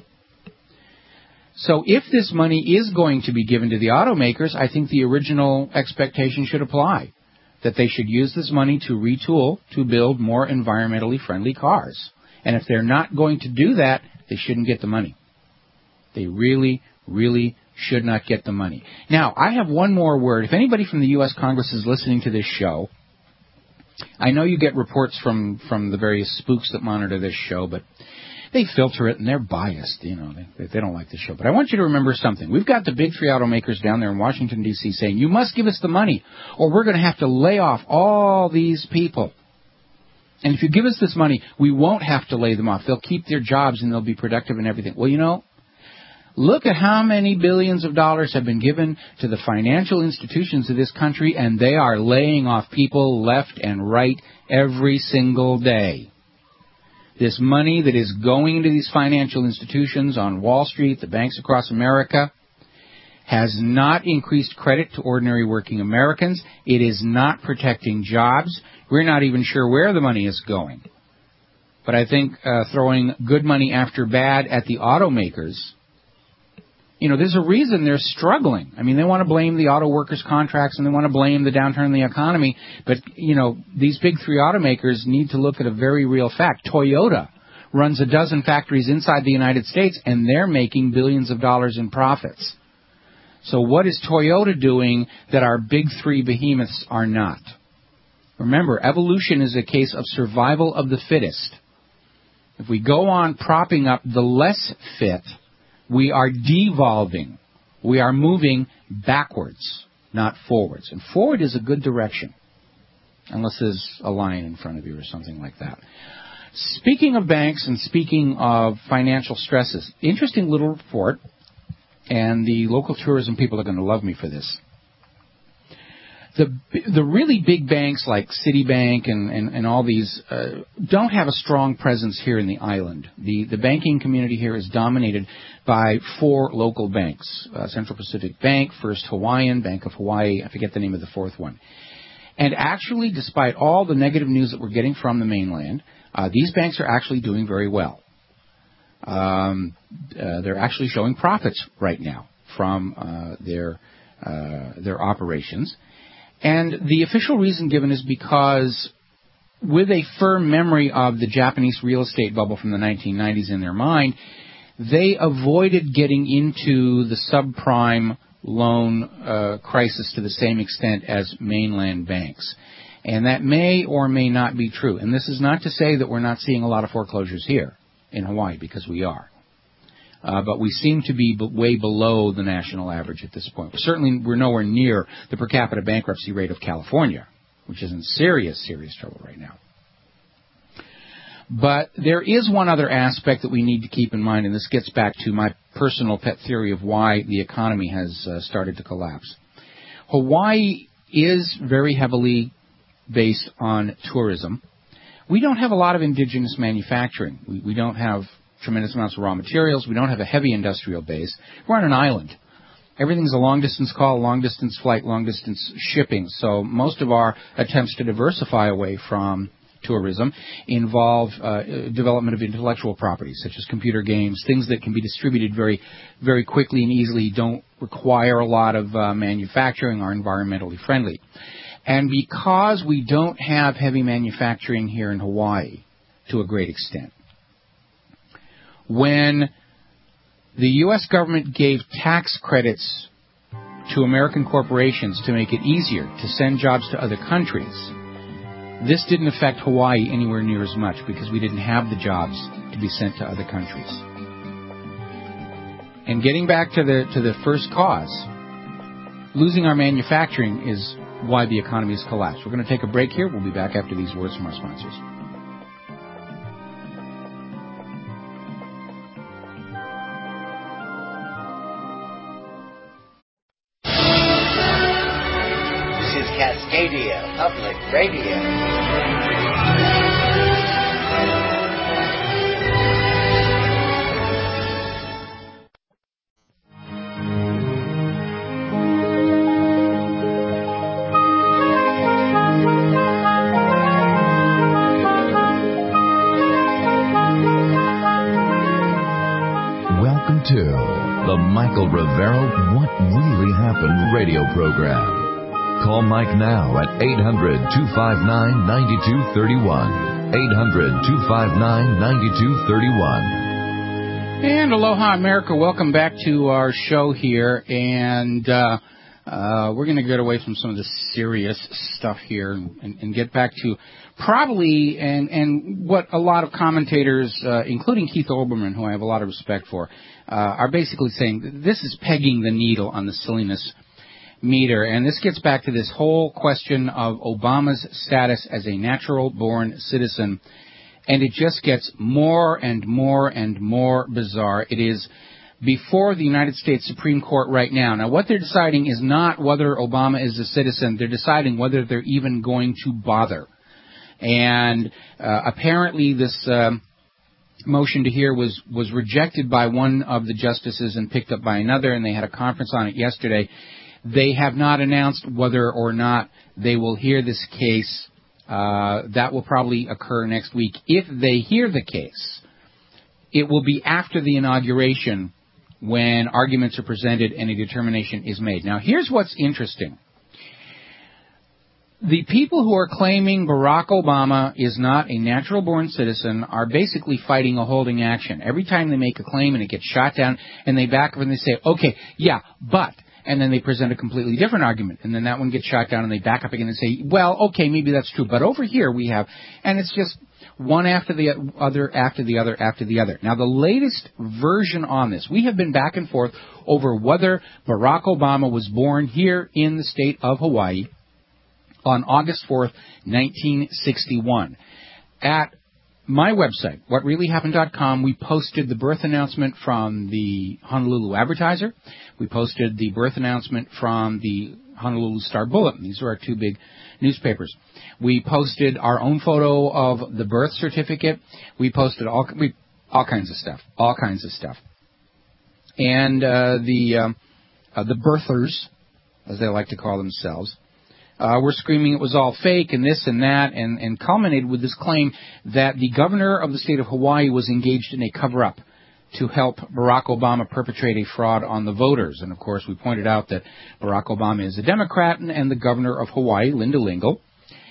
So if this money is going to be given to the automakers, I think the original expectation should apply, that they should use this money to retool to build more environmentally friendly cars. And if they're not going to do that, they shouldn't get the money. They really, really should not get the money. Now, I have one more word. If anybody from the U.S. Congress is listening to this show, I know you get reports from the various spooks that monitor this show, but they filter it and they're biased. They don't like the show. But I want you to remember something. We've got the big three automakers down there in Washington, D.C. saying, you must give us the money or we're going to have to lay off all these people. And if you give us this money, we won't have to lay them off. They'll keep their jobs and they'll be productive and everything. Well, you know, look at how many billions of dollars have been given to the financial institutions of this country, and they are laying off people left and right every single day. This money that is going into these financial institutions on Wall Street, the banks across America, has not increased credit to ordinary working Americans. It is not protecting jobs. We're not even sure where the money is going. But I think throwing good money after bad at the automakers, you know, there's a reason they're struggling. I mean, they want to blame the auto workers' contracts and they want to blame the downturn in the economy. But, you know, these big three automakers need to look at a very real fact. Toyota runs a dozen factories inside the United States, and they're making billions of dollars in profits. So what is Toyota doing that our big three behemoths are not? Remember, evolution is a case of survival of the fittest. If we go on propping up the less fit, we are devolving. We are moving backwards, not forwards. And forward is a good direction, unless there's a lion in front of you or something like that. Speaking of banks and speaking of financial stresses, interesting little report, and the local tourism people are going to love me for this. The really big banks like Citibank and all these don't have a strong presence here in the island. The banking community here is dominated by four local banks, Central Pacific Bank, First Hawaiian, Bank of Hawaii, I forget the name of the fourth one. And actually, despite all the negative news that we're getting from the mainland, these banks are actually doing very well. They're actually showing profits right now from their operations. And the official reason given is because with a firm memory of the Japanese real estate bubble from the 1990s in their mind, they avoided getting into the subprime loan crisis to the same extent as mainland banks. And that may or may not be true. And this is not to say that we're not seeing a lot of foreclosures here in Hawaii, because we are. But we seem to be way below the national average at this point. Certainly, we're nowhere near the per capita bankruptcy rate of California, which is in serious, serious trouble right now. But there is one other aspect that we need to keep in mind, and this gets back to my personal pet theory of why the economy has started to collapse. Hawaii is very heavily based on tourism. We don't have a lot of indigenous manufacturing. We don't have tremendous amounts of raw materials. We don't have a heavy industrial base. We're on an island. Everything's a long-distance call, long-distance flight, long-distance shipping. So most of our attempts to diversify away from tourism involve development of intellectual properties, such as computer games, things that can be distributed very, very quickly and easily, don't require a lot of manufacturing, are environmentally friendly. And because we don't have heavy manufacturing here in Hawaii to a great extent, when the U.S. government gave tax credits to American corporations to make it easier to send jobs to other countries, this didn't affect Hawaii anywhere near as much because we didn't have the jobs to be sent to other countries. And getting back to the first cause, losing our manufacturing is why the economy has collapsed. We're going to take a break here. We'll be back after these words from our sponsors. This is Cascadia Public Radio. To the Michael Rivero What Really Happened radio program. Call Mike now at 800-259-9231. 800-259-9231. And aloha, America. Welcome back to our show here. And we're going to get away from some of the serious stuff here and get back to probably and what a lot of commentators, including Keith Olbermann, who I have a lot of respect for, are basically saying this is pegging the needle on the silliness. meter. And this gets back to this whole question of Obama's status as a natural-born citizen. And it just gets more and more and more bizarre. It is before the United States Supreme Court right now. Now, what they're deciding is not whether Obama is a citizen. They're deciding whether they're even going to bother. And apparently this motion to hear was rejected by one of the justices and picked up by another, and they had a conference on it yesterday. They have not announced whether or not they will hear this case. That will probably occur next week. If they hear the case, it will be after the inauguration when arguments are presented and a determination is made. Now, here's what's interesting. The people who are claiming Barack Obama is not a natural-born citizen are basically fighting a holding action. Every time they make a claim and it gets shot down, and they back up and they say, okay, yeah, but, and then they present a completely different argument, and then that one gets shot down and they back up again and say, well, okay, maybe that's true, but over here we have, and it's just one after the other, after the other, after the other. Now, the latest version on this, we have been back and forth over whether Barack Obama was born here in the state of Hawaii on August 4th, 1961. At my website, whatreallyhappened.com, we posted the birth announcement from the Honolulu Advertiser. We posted the birth announcement from the Honolulu Star Bulletin. These are our two big newspapers. We posted our own photo of the birth certificate. We posted all kinds of stuff. And the birthers, as they like to call themselves, were screaming it was all fake and this and that, and culminated with this claim that the governor of the state of Hawaii was engaged in a cover-up to help Barack Obama perpetrate a fraud on the voters. And, of course, we pointed out that Barack Obama is a Democrat, and the governor of Hawaii, Linda Lingle,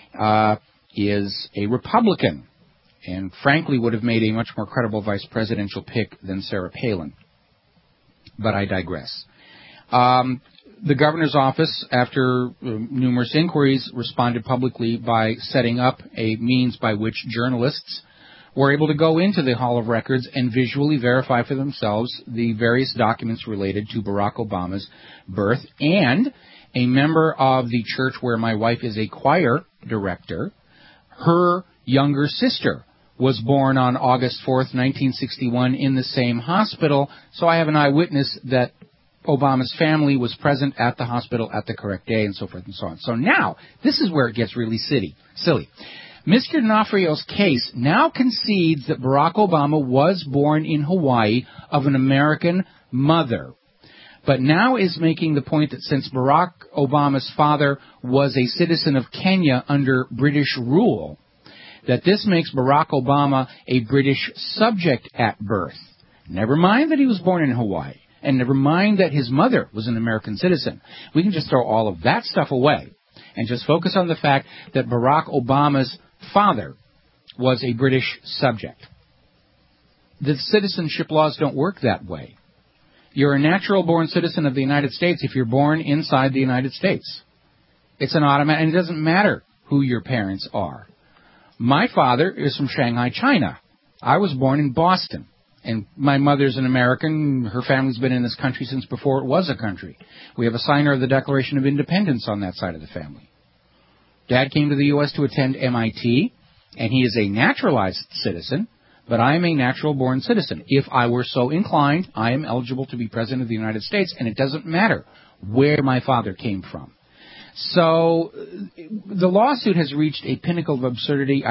is a Republican, and frankly would have made a much more credible vice presidential pick than Sarah Palin. But I digress. The governor's office, after numerous inquiries, responded publicly by setting up a means by which journalists were able to go into the Hall of Records and visually verify for themselves the various documents related to Barack Obama's birth. And a member of the church where my wife is a choir director, her younger sister was born on August 4th, 1961 in the same hospital. So I have an eyewitness that Obama's family was present at the hospital at the correct day, and so forth and so on. So now, this is where it gets really silly. Mr. D'Onofrio's case now concedes that Barack Obama was born in Hawaii of an American mother, but now is making the point that since Barack Obama's father was a citizen of Kenya under British rule, that this makes Barack Obama a British subject at birth. Never mind that he was born in Hawaii. And never mind that his mother was an American citizen. We can just throw all of that stuff away and just focus on the fact that Barack Obama's father was a British subject. The citizenship laws don't work that way. You're a natural-born citizen of the United States if you're born inside the United States. It's an automatic, and it doesn't matter who your parents are. My father is from Shanghai, China. I was born in Boston. And my mother's an American. Her family's been in this country since before it was a country. We have a signer of the Declaration of Independence on that side of the family. Dad came to the U.S. to attend MIT, and he is a naturalized citizen, but I am a natural-born citizen. If I were so inclined, I am eligible to be president of the United States, and it doesn't matter where my father came from. So the lawsuit has reached a pinnacle of absurdity.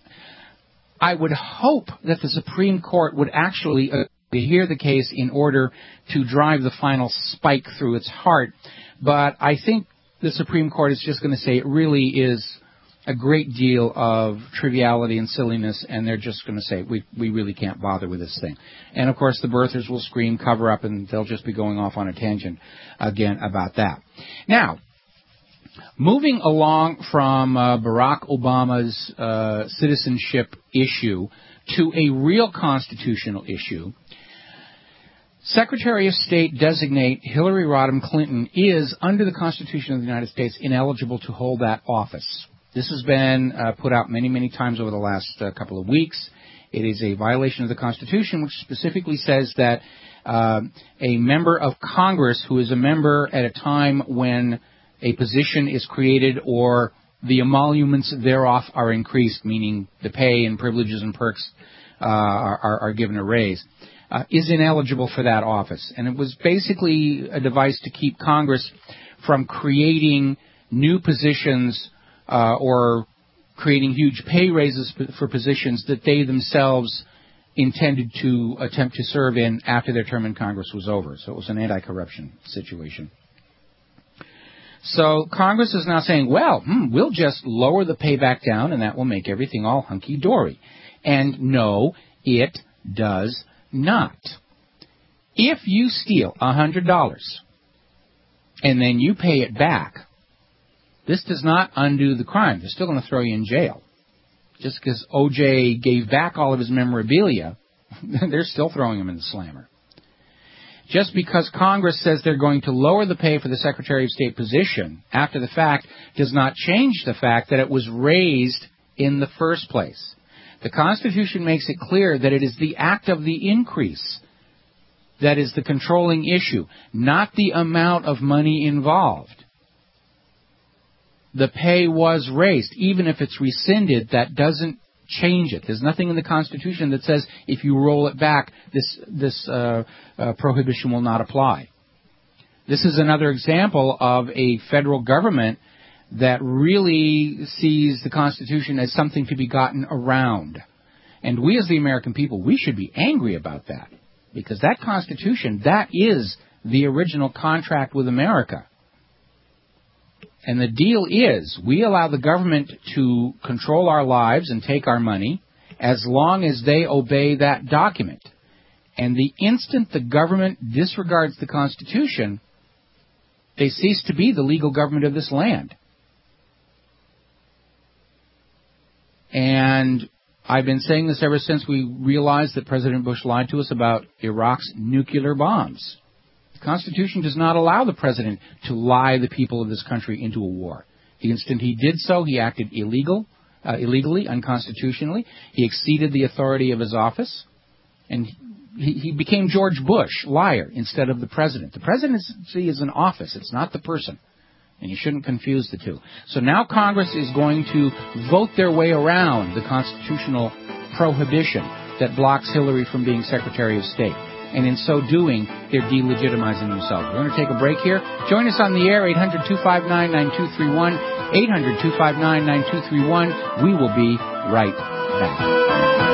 I would hope that the Supreme Court would actually hear the case in order to drive the final spike through its heart. But I think the Supreme Court is just going to say it really is a great deal of triviality and silliness, and they're just going to say, we really can't bother with this thing. And, of course, the birthers will scream, cover up, and they'll just be going off on a tangent again about that. Now, moving along from Barack Obama's citizenship issue to a real constitutional issue, Secretary of State designate Hillary Rodham Clinton is, under the Constitution of the United States, ineligible to hold that office. This has been put out many, many times over the last couple of weeks. It is a violation of the Constitution, which specifically says that a member of Congress who is a member at a time when a position is created or the emoluments thereof are increased, meaning the pay and privileges and perks are given a raise, is ineligible for that office. And it was basically a device to keep Congress from creating new positions or creating huge pay raises for positions that they themselves intended to attempt to serve in after their term in Congress was over. So it was an anti-corruption situation. So Congress is now saying, well, we'll just lower the pay back down and that will make everything all hunky-dory. And no, it does not. If you steal $100 and then you pay it back, this does not undo the crime. They're still going to throw you in jail. Just because O.J. gave back all of his memorabilia, they're still throwing him in the slammer. Just because Congress says they're going to lower the pay for the Secretary of State position after the fact does not change the fact that it was raised in the first place. The Constitution makes it clear that it is the act of the increase that is the controlling issue, not the amount of money involved. The pay was raised. Even if it's rescinded, that doesn't change it. There's nothing in the Constitution that says if you roll it back, this prohibition will not apply. This is another example of a federal government that really sees the Constitution as something to be gotten around. And we as the American people, we should be angry about that. Because that Constitution, that is the original contract with America. And the deal is, we allow the government to control our lives and take our money as long as they obey that document. And the instant the government disregards the Constitution, they cease to be the legal government of this land. And I've been saying this ever since we realized that President Bush lied to us about Iraq's nuclear bombs. The Constitution does not allow the president to lie the people of this country into a war. The instant he did so, he acted illegally, unconstitutionally. He exceeded the authority of his office, and he became George Bush, liar, instead of the president. The presidency is an office. It's not the person. And you shouldn't confuse the two. So now Congress is going to vote their way around the constitutional prohibition that blocks Hillary from being Secretary of State. And in so doing, they're delegitimizing themselves. We're going to take a break here. Join us on the air, 800-259-9231, 800-259-9231. We will be right back.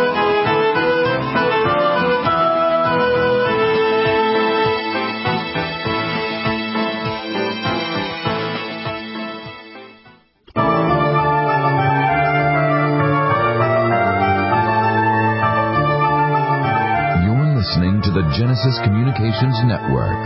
Listening to the Genesis Communications Network.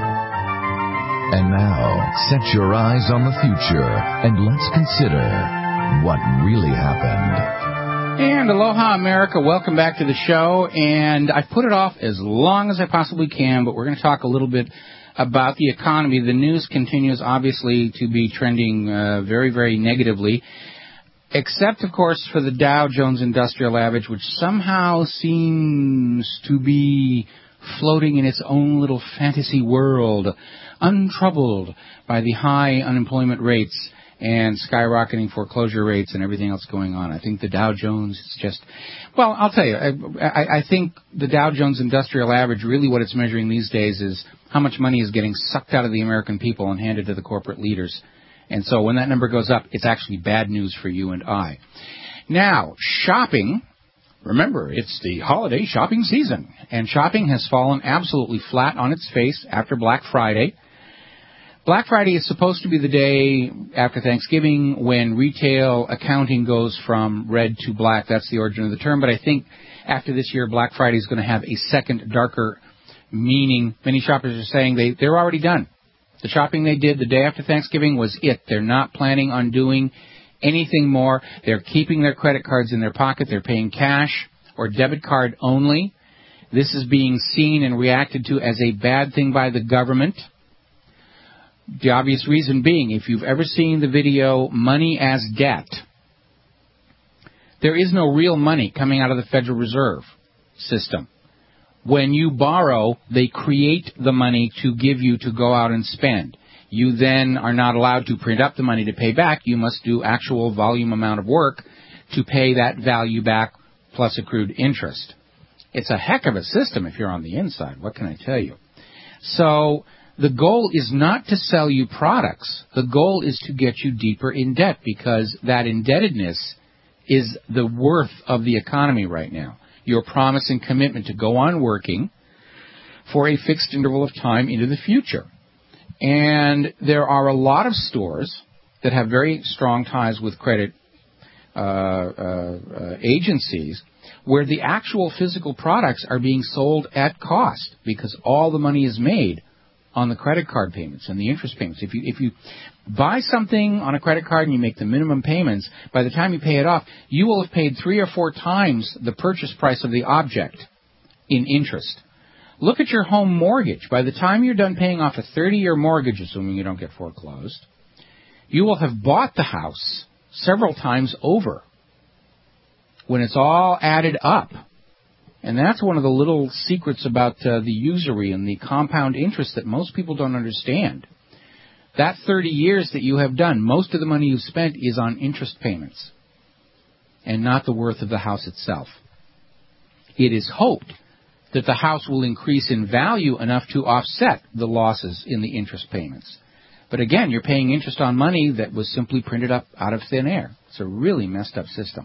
And now, set your eyes on the future and let's consider what really happened. And aloha, America. Welcome back to the show. And I put it off as long as I possibly can, but we're going to talk a little bit about the economy. The news continues, obviously, to be trending very, very negatively. Except, of course, for the Dow Jones Industrial Average, which somehow seems to be floating in its own little fantasy world, untroubled by the high unemployment rates and skyrocketing foreclosure rates and everything else going on. I think the Dow Jones is just... Well, I'll tell you, I think the Dow Jones Industrial Average, really what it's measuring these days is how much money is getting sucked out of the American people and handed to the corporate leaders. And so when that number goes up, it's actually bad news for you and I. Now, shopping, remember, it's the holiday shopping season. And shopping has fallen absolutely flat on its face after Black Friday. Black Friday is supposed to be the day after Thanksgiving when retail accounting goes from red to black. That's the origin of the term. But I think after this year, Black Friday is going to have a second, darker meaning. Many shoppers are saying they're already done. The shopping they did the day after Thanksgiving was it. They're not planning on doing anything more. They're keeping their credit cards in their pocket. They're paying cash or debit card only. This is being seen and reacted to as a bad thing by the government. The obvious reason being, if you've ever seen the video Money as Debt, there is no real money coming out of the Federal Reserve System. When you borrow, they create the money to give you to go out and spend. You then are not allowed to print up the money to pay back. You must do actual volume amount of work to pay that value back plus accrued interest. It's a heck of a system if you're on the inside. What can I tell you? So the goal is not to sell you products. The goal is to get you deeper in debt, because that indebtedness is the worth of the economy right now. Your promise and commitment to go on working for a fixed interval of time into the future. And there are a lot of stores that have very strong ties with credit agencies where the actual physical products are being sold at cost because all the money is made on the credit card payments and the interest payments. If you buy something on a credit card and you make the minimum payments, by the time you pay it off, you will have paid 3 or 4 times the purchase price of the object in interest. Look at your home mortgage. By the time you're done paying off a 30-year mortgage, assuming you don't get foreclosed, you will have bought the house several times over when it's all added up. And that's one of the little secrets about the usury and the compound interest that most people don't understand. That 30 years that you have done, most of the money you've spent is on interest payments and not the worth of the house itself. It is hoped that the house will increase in value enough to offset the losses in the interest payments. But again, you're paying interest on money that was simply printed up out of thin air. It's a really messed up system.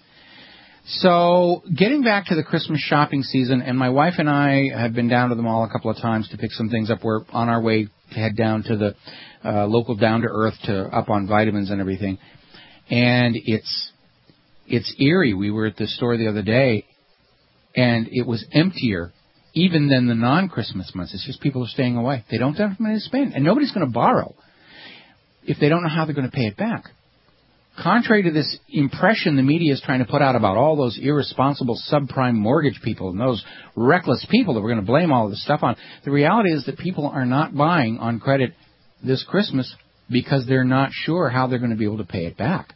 So, getting back to the Christmas shopping season, and my wife and I have been down to the mall a couple of times to pick some things up. We're on our way to head down to the local Down to Earth to up on vitamins and everything. And it's eerie. We were at the store the other day, and it was emptier even than the non-Christmas months. It's just people are staying away. They don't have money to spend, and nobody's going to borrow if they don't know how they're going to pay it back. Contrary to this impression the media is trying to put out about all those irresponsible subprime mortgage people and those reckless people that we're going to blame all of this stuff on, the reality is that people are not buying on credit this Christmas because they're not sure how they're going to be able to pay it back.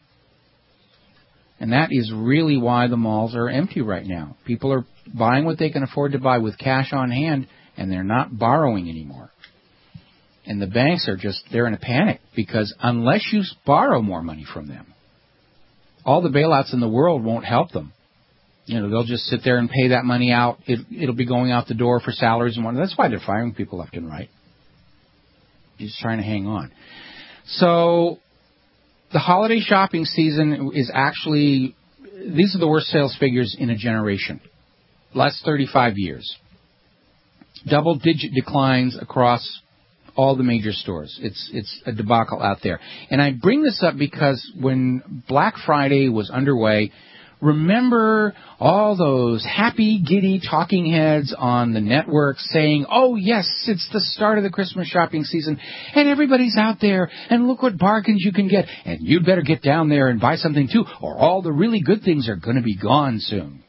And that is really why the malls are empty right now. People are buying what they can afford to buy with cash on hand, and they're not borrowing anymore. And the banks are they're in a panic because unless you borrow more money from them, all the bailouts in the world won't help them. You know, they'll just sit there and pay that money out. It'll be going out the door for salaries and whatnot. That's why they're firing people left and right. Just trying to hang on. So the holiday shopping season is actually, these are the worst sales figures in a generation. Last 35 years. Double-digit declines across all the major stores. It's a debacle out there. And I bring this up because when Black Friday was underway, remember all those happy, giddy talking heads on the network saying, oh, yes, it's the start of the Christmas shopping season, and everybody's out there, and look what bargains you can get, and you'd better get down there and buy something too, or all the really good things are going to be gone soon.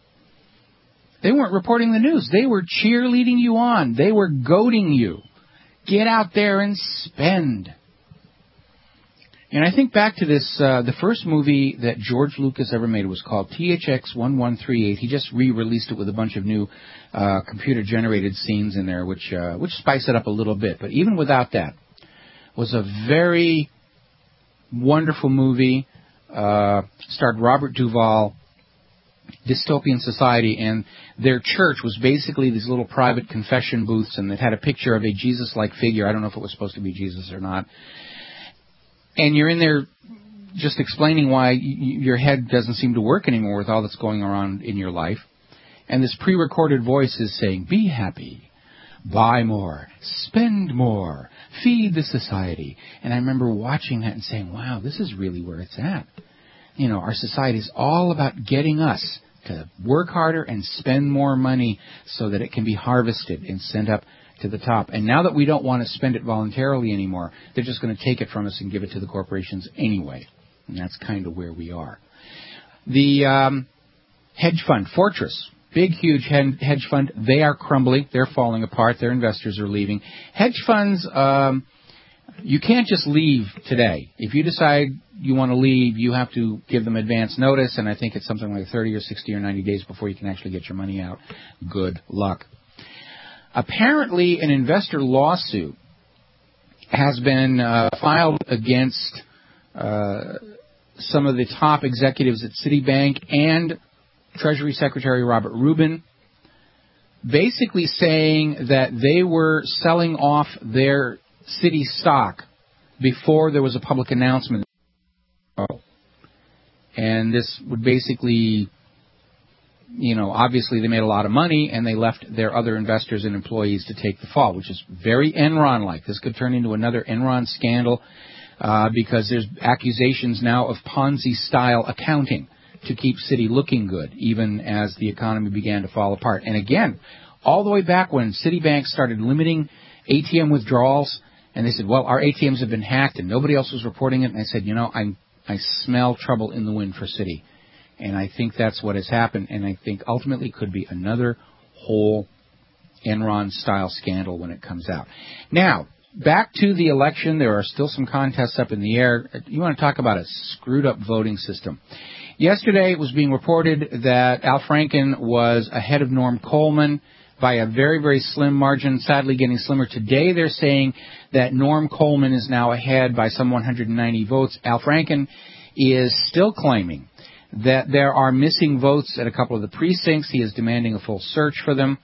They weren't reporting the news. They were cheerleading you on. They were goading you. Get out there and spend. And I think back to this, the first movie that George Lucas ever made was called THX 1138. He just re-released it with a bunch of new computer-generated scenes in there, which spice it up a little bit. But even without that, it was a very wonderful movie. Starred Robert Duvall, dystopian society, and their church was basically these little private confession booths, and it had a picture of a Jesus-like figure. I don't know if it was supposed to be Jesus or not. And you're in there just explaining why your head doesn't seem to work anymore with all that's going on in your life. And this pre-recorded voice is saying, be happy, buy more, spend more, feed the society. And I remember watching that and saying, wow, this is really where it's at. You know, our society is all about getting us to work harder and spend more money so that it can be harvested and sent up to the top. And now that we don't want to spend it voluntarily anymore, they're just going to take it from us and give it to the corporations anyway. And that's kind of where we are. The hedge fund, Fortress, big, huge hedge fund, they are crumbling. They're falling apart. Their investors are leaving. Hedge funds, you can't just leave today. If you decide you want to leave, you have to give them advance notice, and I think it's something like 30 or 60 or 90 days before you can actually get your money out. Good luck. Apparently, an investor lawsuit has been filed against some of the top executives at Citibank and Treasury Secretary Robert Rubin, basically saying that they were selling off their Citi stock before there was a public announcement. And this would basically, obviously they made a lot of money and they left their other investors and employees to take the fall, which is very Enron-like. This could turn into another Enron scandal because there's accusations now of Ponzi-style accounting to keep Citi looking good, even as the economy began to fall apart. And again, all the way back when Citibank started limiting ATM withdrawals, and they said, well, our ATMs have been hacked, and nobody else was reporting it. And I said, I smell trouble in the wind for Citi. And I think that's what has happened, and I think ultimately could be another whole Enron-style scandal when it comes out. Now, back to the election. There are still some contests up in the air. You want to talk about a screwed-up voting system. Yesterday, it was being reported that Al Franken was ahead of Norm Coleman by a very, very slim margin, sadly getting slimmer. Today they're saying that Norm Coleman is now ahead by some 190 votes. Al Franken is still claiming that there are missing votes at a couple of the precincts. He is demanding a full search for them.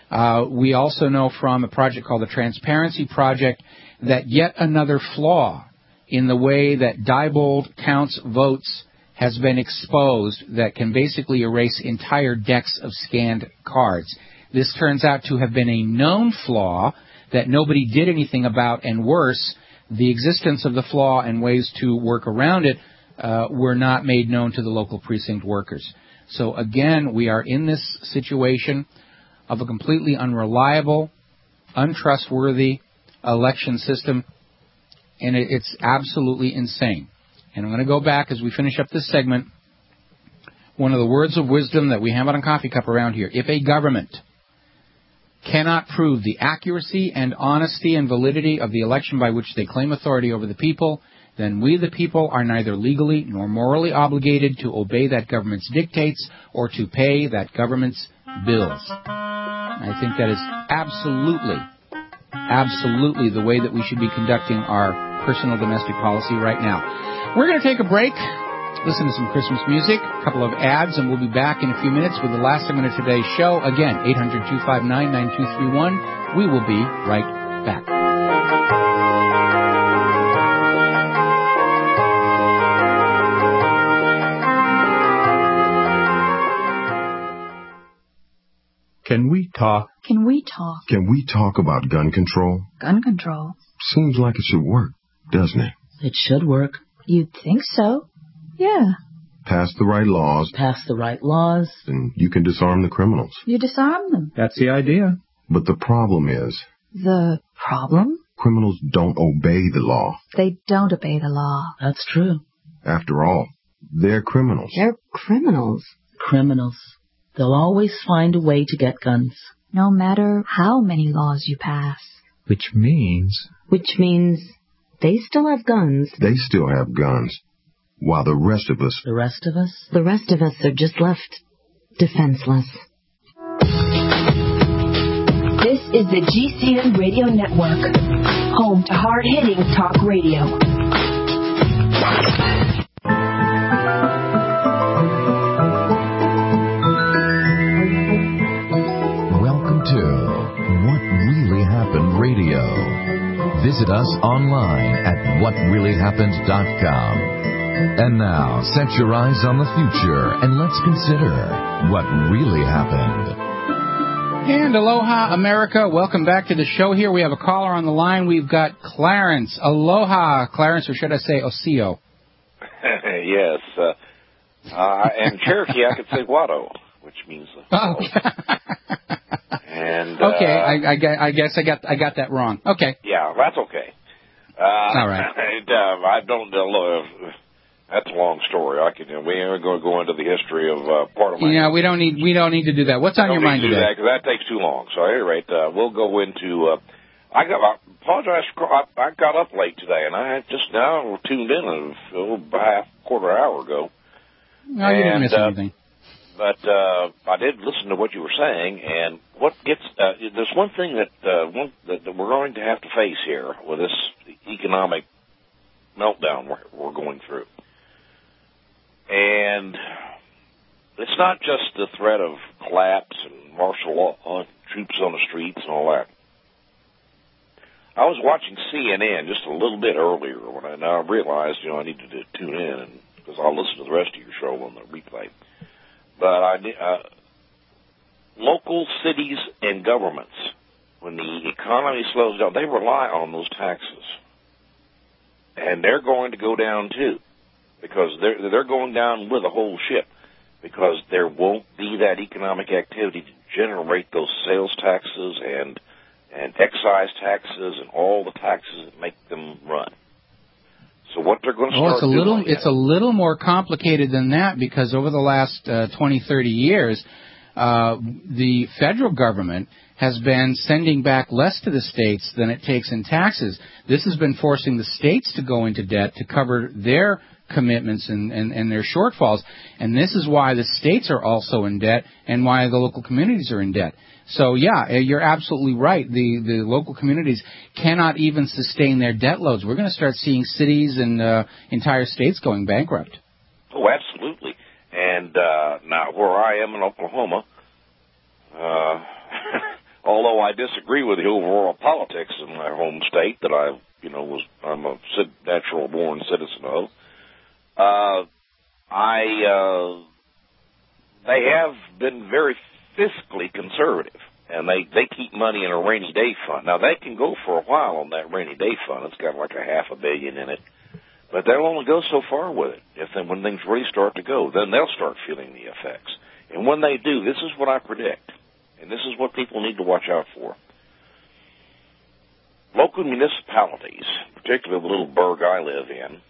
We also know from a project called the Transparency Project that yet another flaw in the way that Diebold counts votes has been exposed that can basically erase entire decks of scanned cards. This turns out to have been a known flaw that nobody did anything about, and worse, the existence of the flaw and ways to work around it were not made known to the local precinct workers. So again, we are in this situation of a completely unreliable, untrustworthy election system, and it's absolutely insane. And I'm going to go back as we finish up this segment. One of the words of wisdom that we have on a coffee cup around here: if a government cannot prove the accuracy and honesty and validity of the election by which they claim authority over the people, then we, the people, are neither legally nor morally obligated to obey that government's dictates or to pay that government's bills. I think that is absolutely the way that we should be conducting our personal domestic policy right now. We're going to take a break, listen to some Christmas music, a couple of ads, and we'll be back in a few minutes with the last segment of today's show. Again, 800-259-9231. We will be right back. Can we talk? Can we talk? Can we talk about gun control? Gun control? Seems like it should work, doesn't it? It should work. You'd think so. Yeah. Pass the right laws. Pass the right laws. And you can disarm the criminals. You disarm them. That's the idea. But the problem is... The problem? Criminals don't obey the law. They don't obey the law. That's true. After all, they're criminals. They're criminals. Criminals. They'll always find a way to get guns. No matter how many laws you pass. Which means they still have guns. They still have guns. While the rest of us... The rest of us? The rest of us are just left defenseless. This is the GCN Radio Network, home to hard-hitting talk radio. Welcome to What Really Happened Radio. Visit us online at whatreallyhappened.com. And now, set your eyes on the future and let's consider what really happened. And aloha, America. Welcome back to the show here. We have a caller on the line. We've got Clarence. Aloha, Clarence, or should I say Osio? Yes. And Cherokee, I could say Watto, which means... And, okay, I guess I got that wrong. Okay. Yeah, that's okay. All right. I don't know. That's a long story. We ain't going to go into the history of part of my... Yeah, we don't need to do that. What's on your mind today? Because that takes too long. So at any rate, we'll go into I apologize. I got up late today, and I had just now tuned in about quarter hour ago. No, you didn't miss anything. But I did listen to what you were saying, and what gets there's one thing that we're going to have to face here with this economic meltdown we're going through, and it's not just the threat of collapse and martial law, troops on the streets, and all that. I was watching CNN just a little bit earlier when I realized, I needed to tune in because I'll listen to the rest of your show on the replay. But local cities and governments, when the economy slows down, they rely on those taxes, and they're going to go down too, because they're going down with the whole ship, because there won't be that economic activity to generate those sales taxes and excise taxes and all the taxes that make them run. So what they're going to start doing... It's a little more complicated than that, because over the last 20, 30 years, the federal government has been sending back less to the states than it takes in taxes. This has been forcing the states to go into debt to cover their commitments and their shortfalls. And this is why the states are also in debt and why the local communities are in debt. So, yeah, you're absolutely right. The local communities cannot even sustain their debt loads. We're going to start seeing cities and entire states going bankrupt. Oh, absolutely. And now where I am in Oklahoma, although I disagree with the overall politics in my home state that I'm a natural-born citizen of, they have been very fiscally conservative, and they keep money in a rainy day fund. Now, they can go for a while on that rainy day fund. It's got like $500 million in it, but they'll only go so far with it. When things really start to go, then they'll start feeling the effects. And when they do, this is what I predict, and this is what people need to watch out for. Local municipalities, particularly the little burg I live in,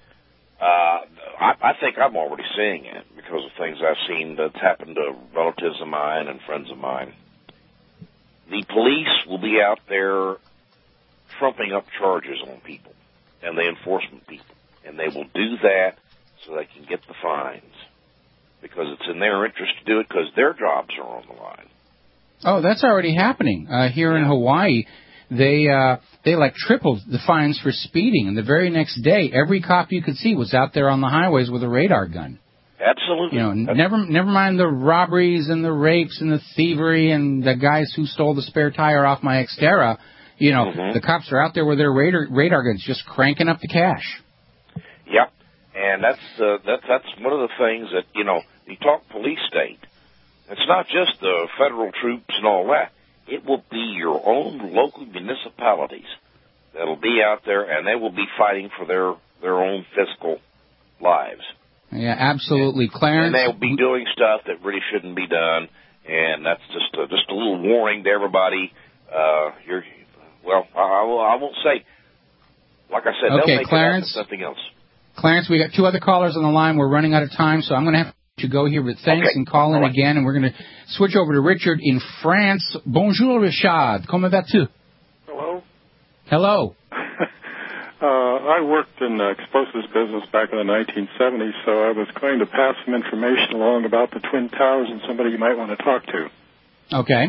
I think I'm already seeing it because of things I've seen that's happened to relatives of mine and friends of mine. The police will be out there trumping up charges on people and the enforcement people, and they will do that so they can get the fines because it's in their interest to do it because their jobs are on the line. Oh, that's already happening here in Hawaii. They tripled the fines for speeding, and the very next day, every cop you could see was out there on the highways with a radar gun. Absolutely. Never mind the robberies and the rapes and the thievery and the guys who stole the spare tire off my Xterra. The cops are out there with their radar guns, just cranking up the cash. Yep, and that's one of the things that you talk police state. It's not just the federal troops and all that. It will be your own local municipalities that'll be out there, and they will be fighting for their own fiscal lives. Yeah, absolutely, Clarence. And they'll be doing stuff that really shouldn't be done, and that's just a little warning to everybody. I won't say. Like I said, they'll make Clarence, it something else. Clarence, we got two other callers on the line. We're running out of time, so I'm going to have to go here, but thanks and call in again, and we're going to switch over to Richard in France. Bonjour, Richard. Comment vas-tu? Hello. I worked in the explosives business back in the 1970s, so I was going to pass some information along about the Twin Towers and somebody you might want to talk to. Okay.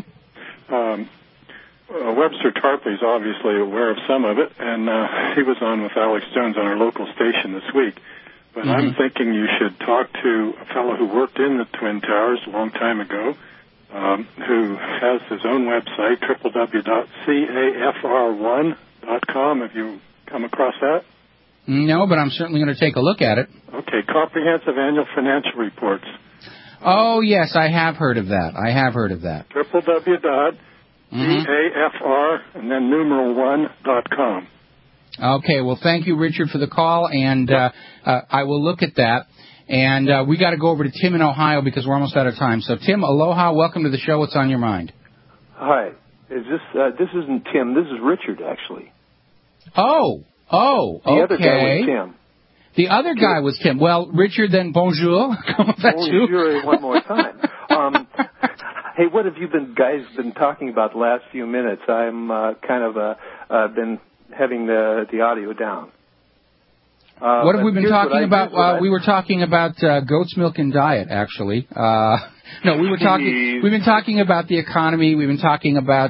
Webster Tarpley's obviously aware of some of it, and he was on with Alex Jones on our local station this week. But I'm thinking you should talk to a fellow who worked in the Twin Towers a long time ago, who has his own website, www.cafr1.com. Have you come across that? No, but I'm certainly going to take a look at it. Okay, Comprehensive Annual Financial Reports. Oh, yes, I have heard of that. www.cafr and then numeral1.com. Okay, well, thank you, Richard, for the call, and I will look at that. And we got to go over to Tim in Ohio because we're almost out of time. So, Tim, aloha, welcome to the show. What's on your mind? Hi. This isn't Tim. This is Richard, actually. Oh, okay. The other guy was Tim. The other guy was Tim. Well, Richard, then bonjour. Bonjour one more time. Hey, what have you guys been talking about the last few minutes? I'm been having the audio down. What have we been talking about? We were talking about goat's milk and diet, actually. No, we've been talking about the economy. We've been talking about,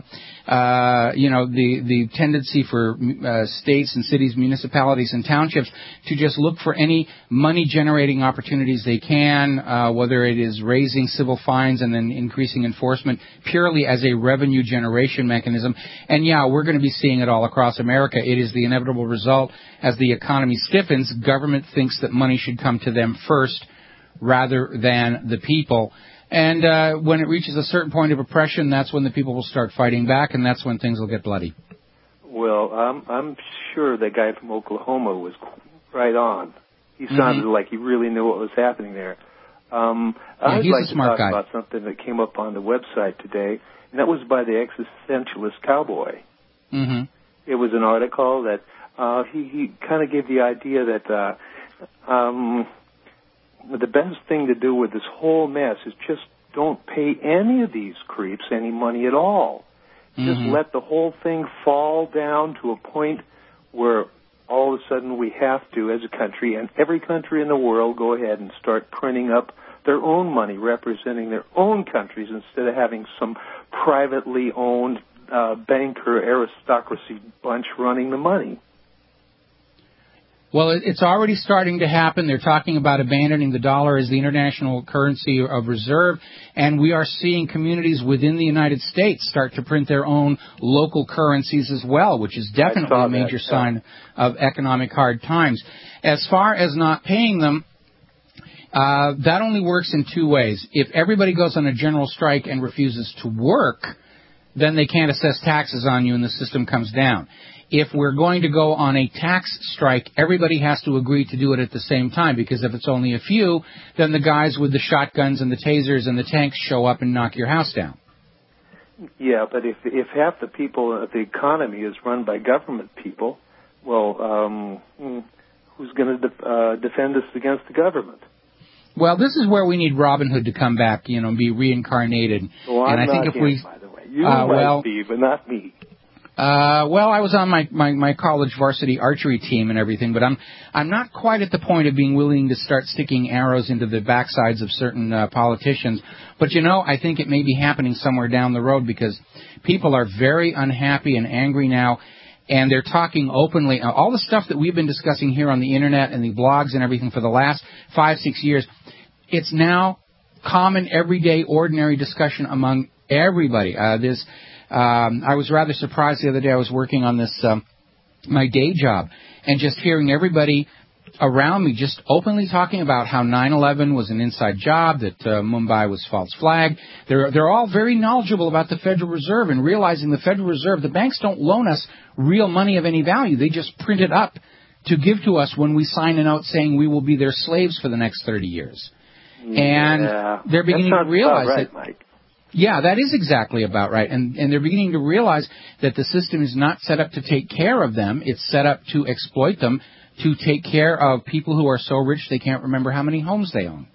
the tendency for states and cities, municipalities, and townships to just look for any money-generating opportunities they can, whether it is raising civil fines and then increasing enforcement purely as a revenue generation mechanism. And, yeah, we're going to be seeing it all across America. It is the inevitable result. As the economy stiffens, government thinks that money should come to them first rather than the people. And when it reaches a certain point of oppression, that's when the people will start fighting back, and that's when things will get bloody. Well, I'm sure the guy from Oklahoma was right on. He sounded like he really knew what was happening there. I'd like to talk about something that came up on the website today, and that was by the existentialist cowboy. Mm-hmm. It was an article that he kind of gave the idea that the best thing to do with this whole mess is just don't pay any of these creeps any money at all. Just let the whole thing fall down to a point where all of a sudden we have to, as a country, and every country in the world, go ahead and start printing up their own money representing their own countries instead of having some privately owned banker aristocracy bunch running the money. Well, it's already starting to happen. They're talking about abandoning the dollar as the international currency of reserve, and we are seeing communities within the United States start to print their own local currencies as well, which is definitely a major sign of economic hard times. As far as not paying them, that only works in two ways. If everybody goes on a general strike and refuses to work, then they can't assess taxes on you and the system comes down. If we're going to go on a tax strike, everybody has to agree to do it at the same time, because if it's only a few, then the guys with the shotguns and the tasers and the tanks show up and knock your house down. Yeah, but if half the people of the economy is run by government people, well, who's going to defend us against the government? Well, this is where we need Robin Hood to come back, and be reincarnated. Well, I'm and I think not if we, by the way. You might be, but not me. Well, I was on my college varsity archery team and everything, but I'm not quite at the point of being willing to start sticking arrows into the backsides of certain politicians. But, I think it may be happening somewhere down the road, because people are very unhappy and angry now, and they're talking openly. All the stuff that we've been discussing here on the Internet and the blogs and everything for the last 5-6 years, it's now common, everyday, ordinary discussion among everybody. I was rather surprised the other day. I was working on this, my day job, and just hearing everybody around me just openly talking about how 9/11 was an inside job, that Mumbai was false flag. They're all very knowledgeable about the Federal Reserve and realizing the Federal Reserve, the banks don't loan us real money of any value. They just print it up to give to us when we sign a note saying we will be their slaves for the next 30 years. Yeah. And they're beginning to realize right, that. Mike. Yeah, that is exactly about right. And they're beginning to realize that the system is not set up to take care of them. It's set up to exploit them, to take care of people who are so rich they can't remember how many homes they own.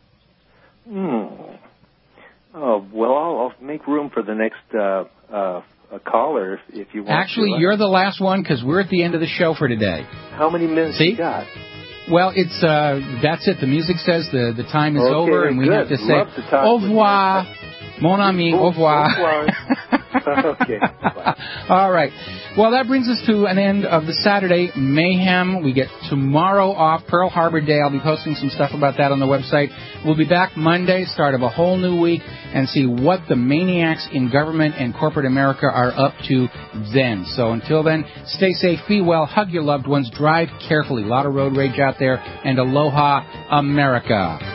Oh, well, I'll make room for the next caller if you want. Actually, you're the last one, because we're at the end of the show for today. How many minutes you got? Well, it's that's it. The music says the time is over, and we have to say au revoir. Mon ami, au revoir. Okay. Bye. All right. Well, that brings us to an end of the Saturday Mayhem. We get tomorrow off, Pearl Harbor Day. I'll be posting some stuff about that on the website. We'll be back Monday, start of a whole new week, and see what the maniacs in government and corporate America are up to then. So until then, stay safe, be well, hug your loved ones, drive carefully. A lot of road rage out there, and aloha, America.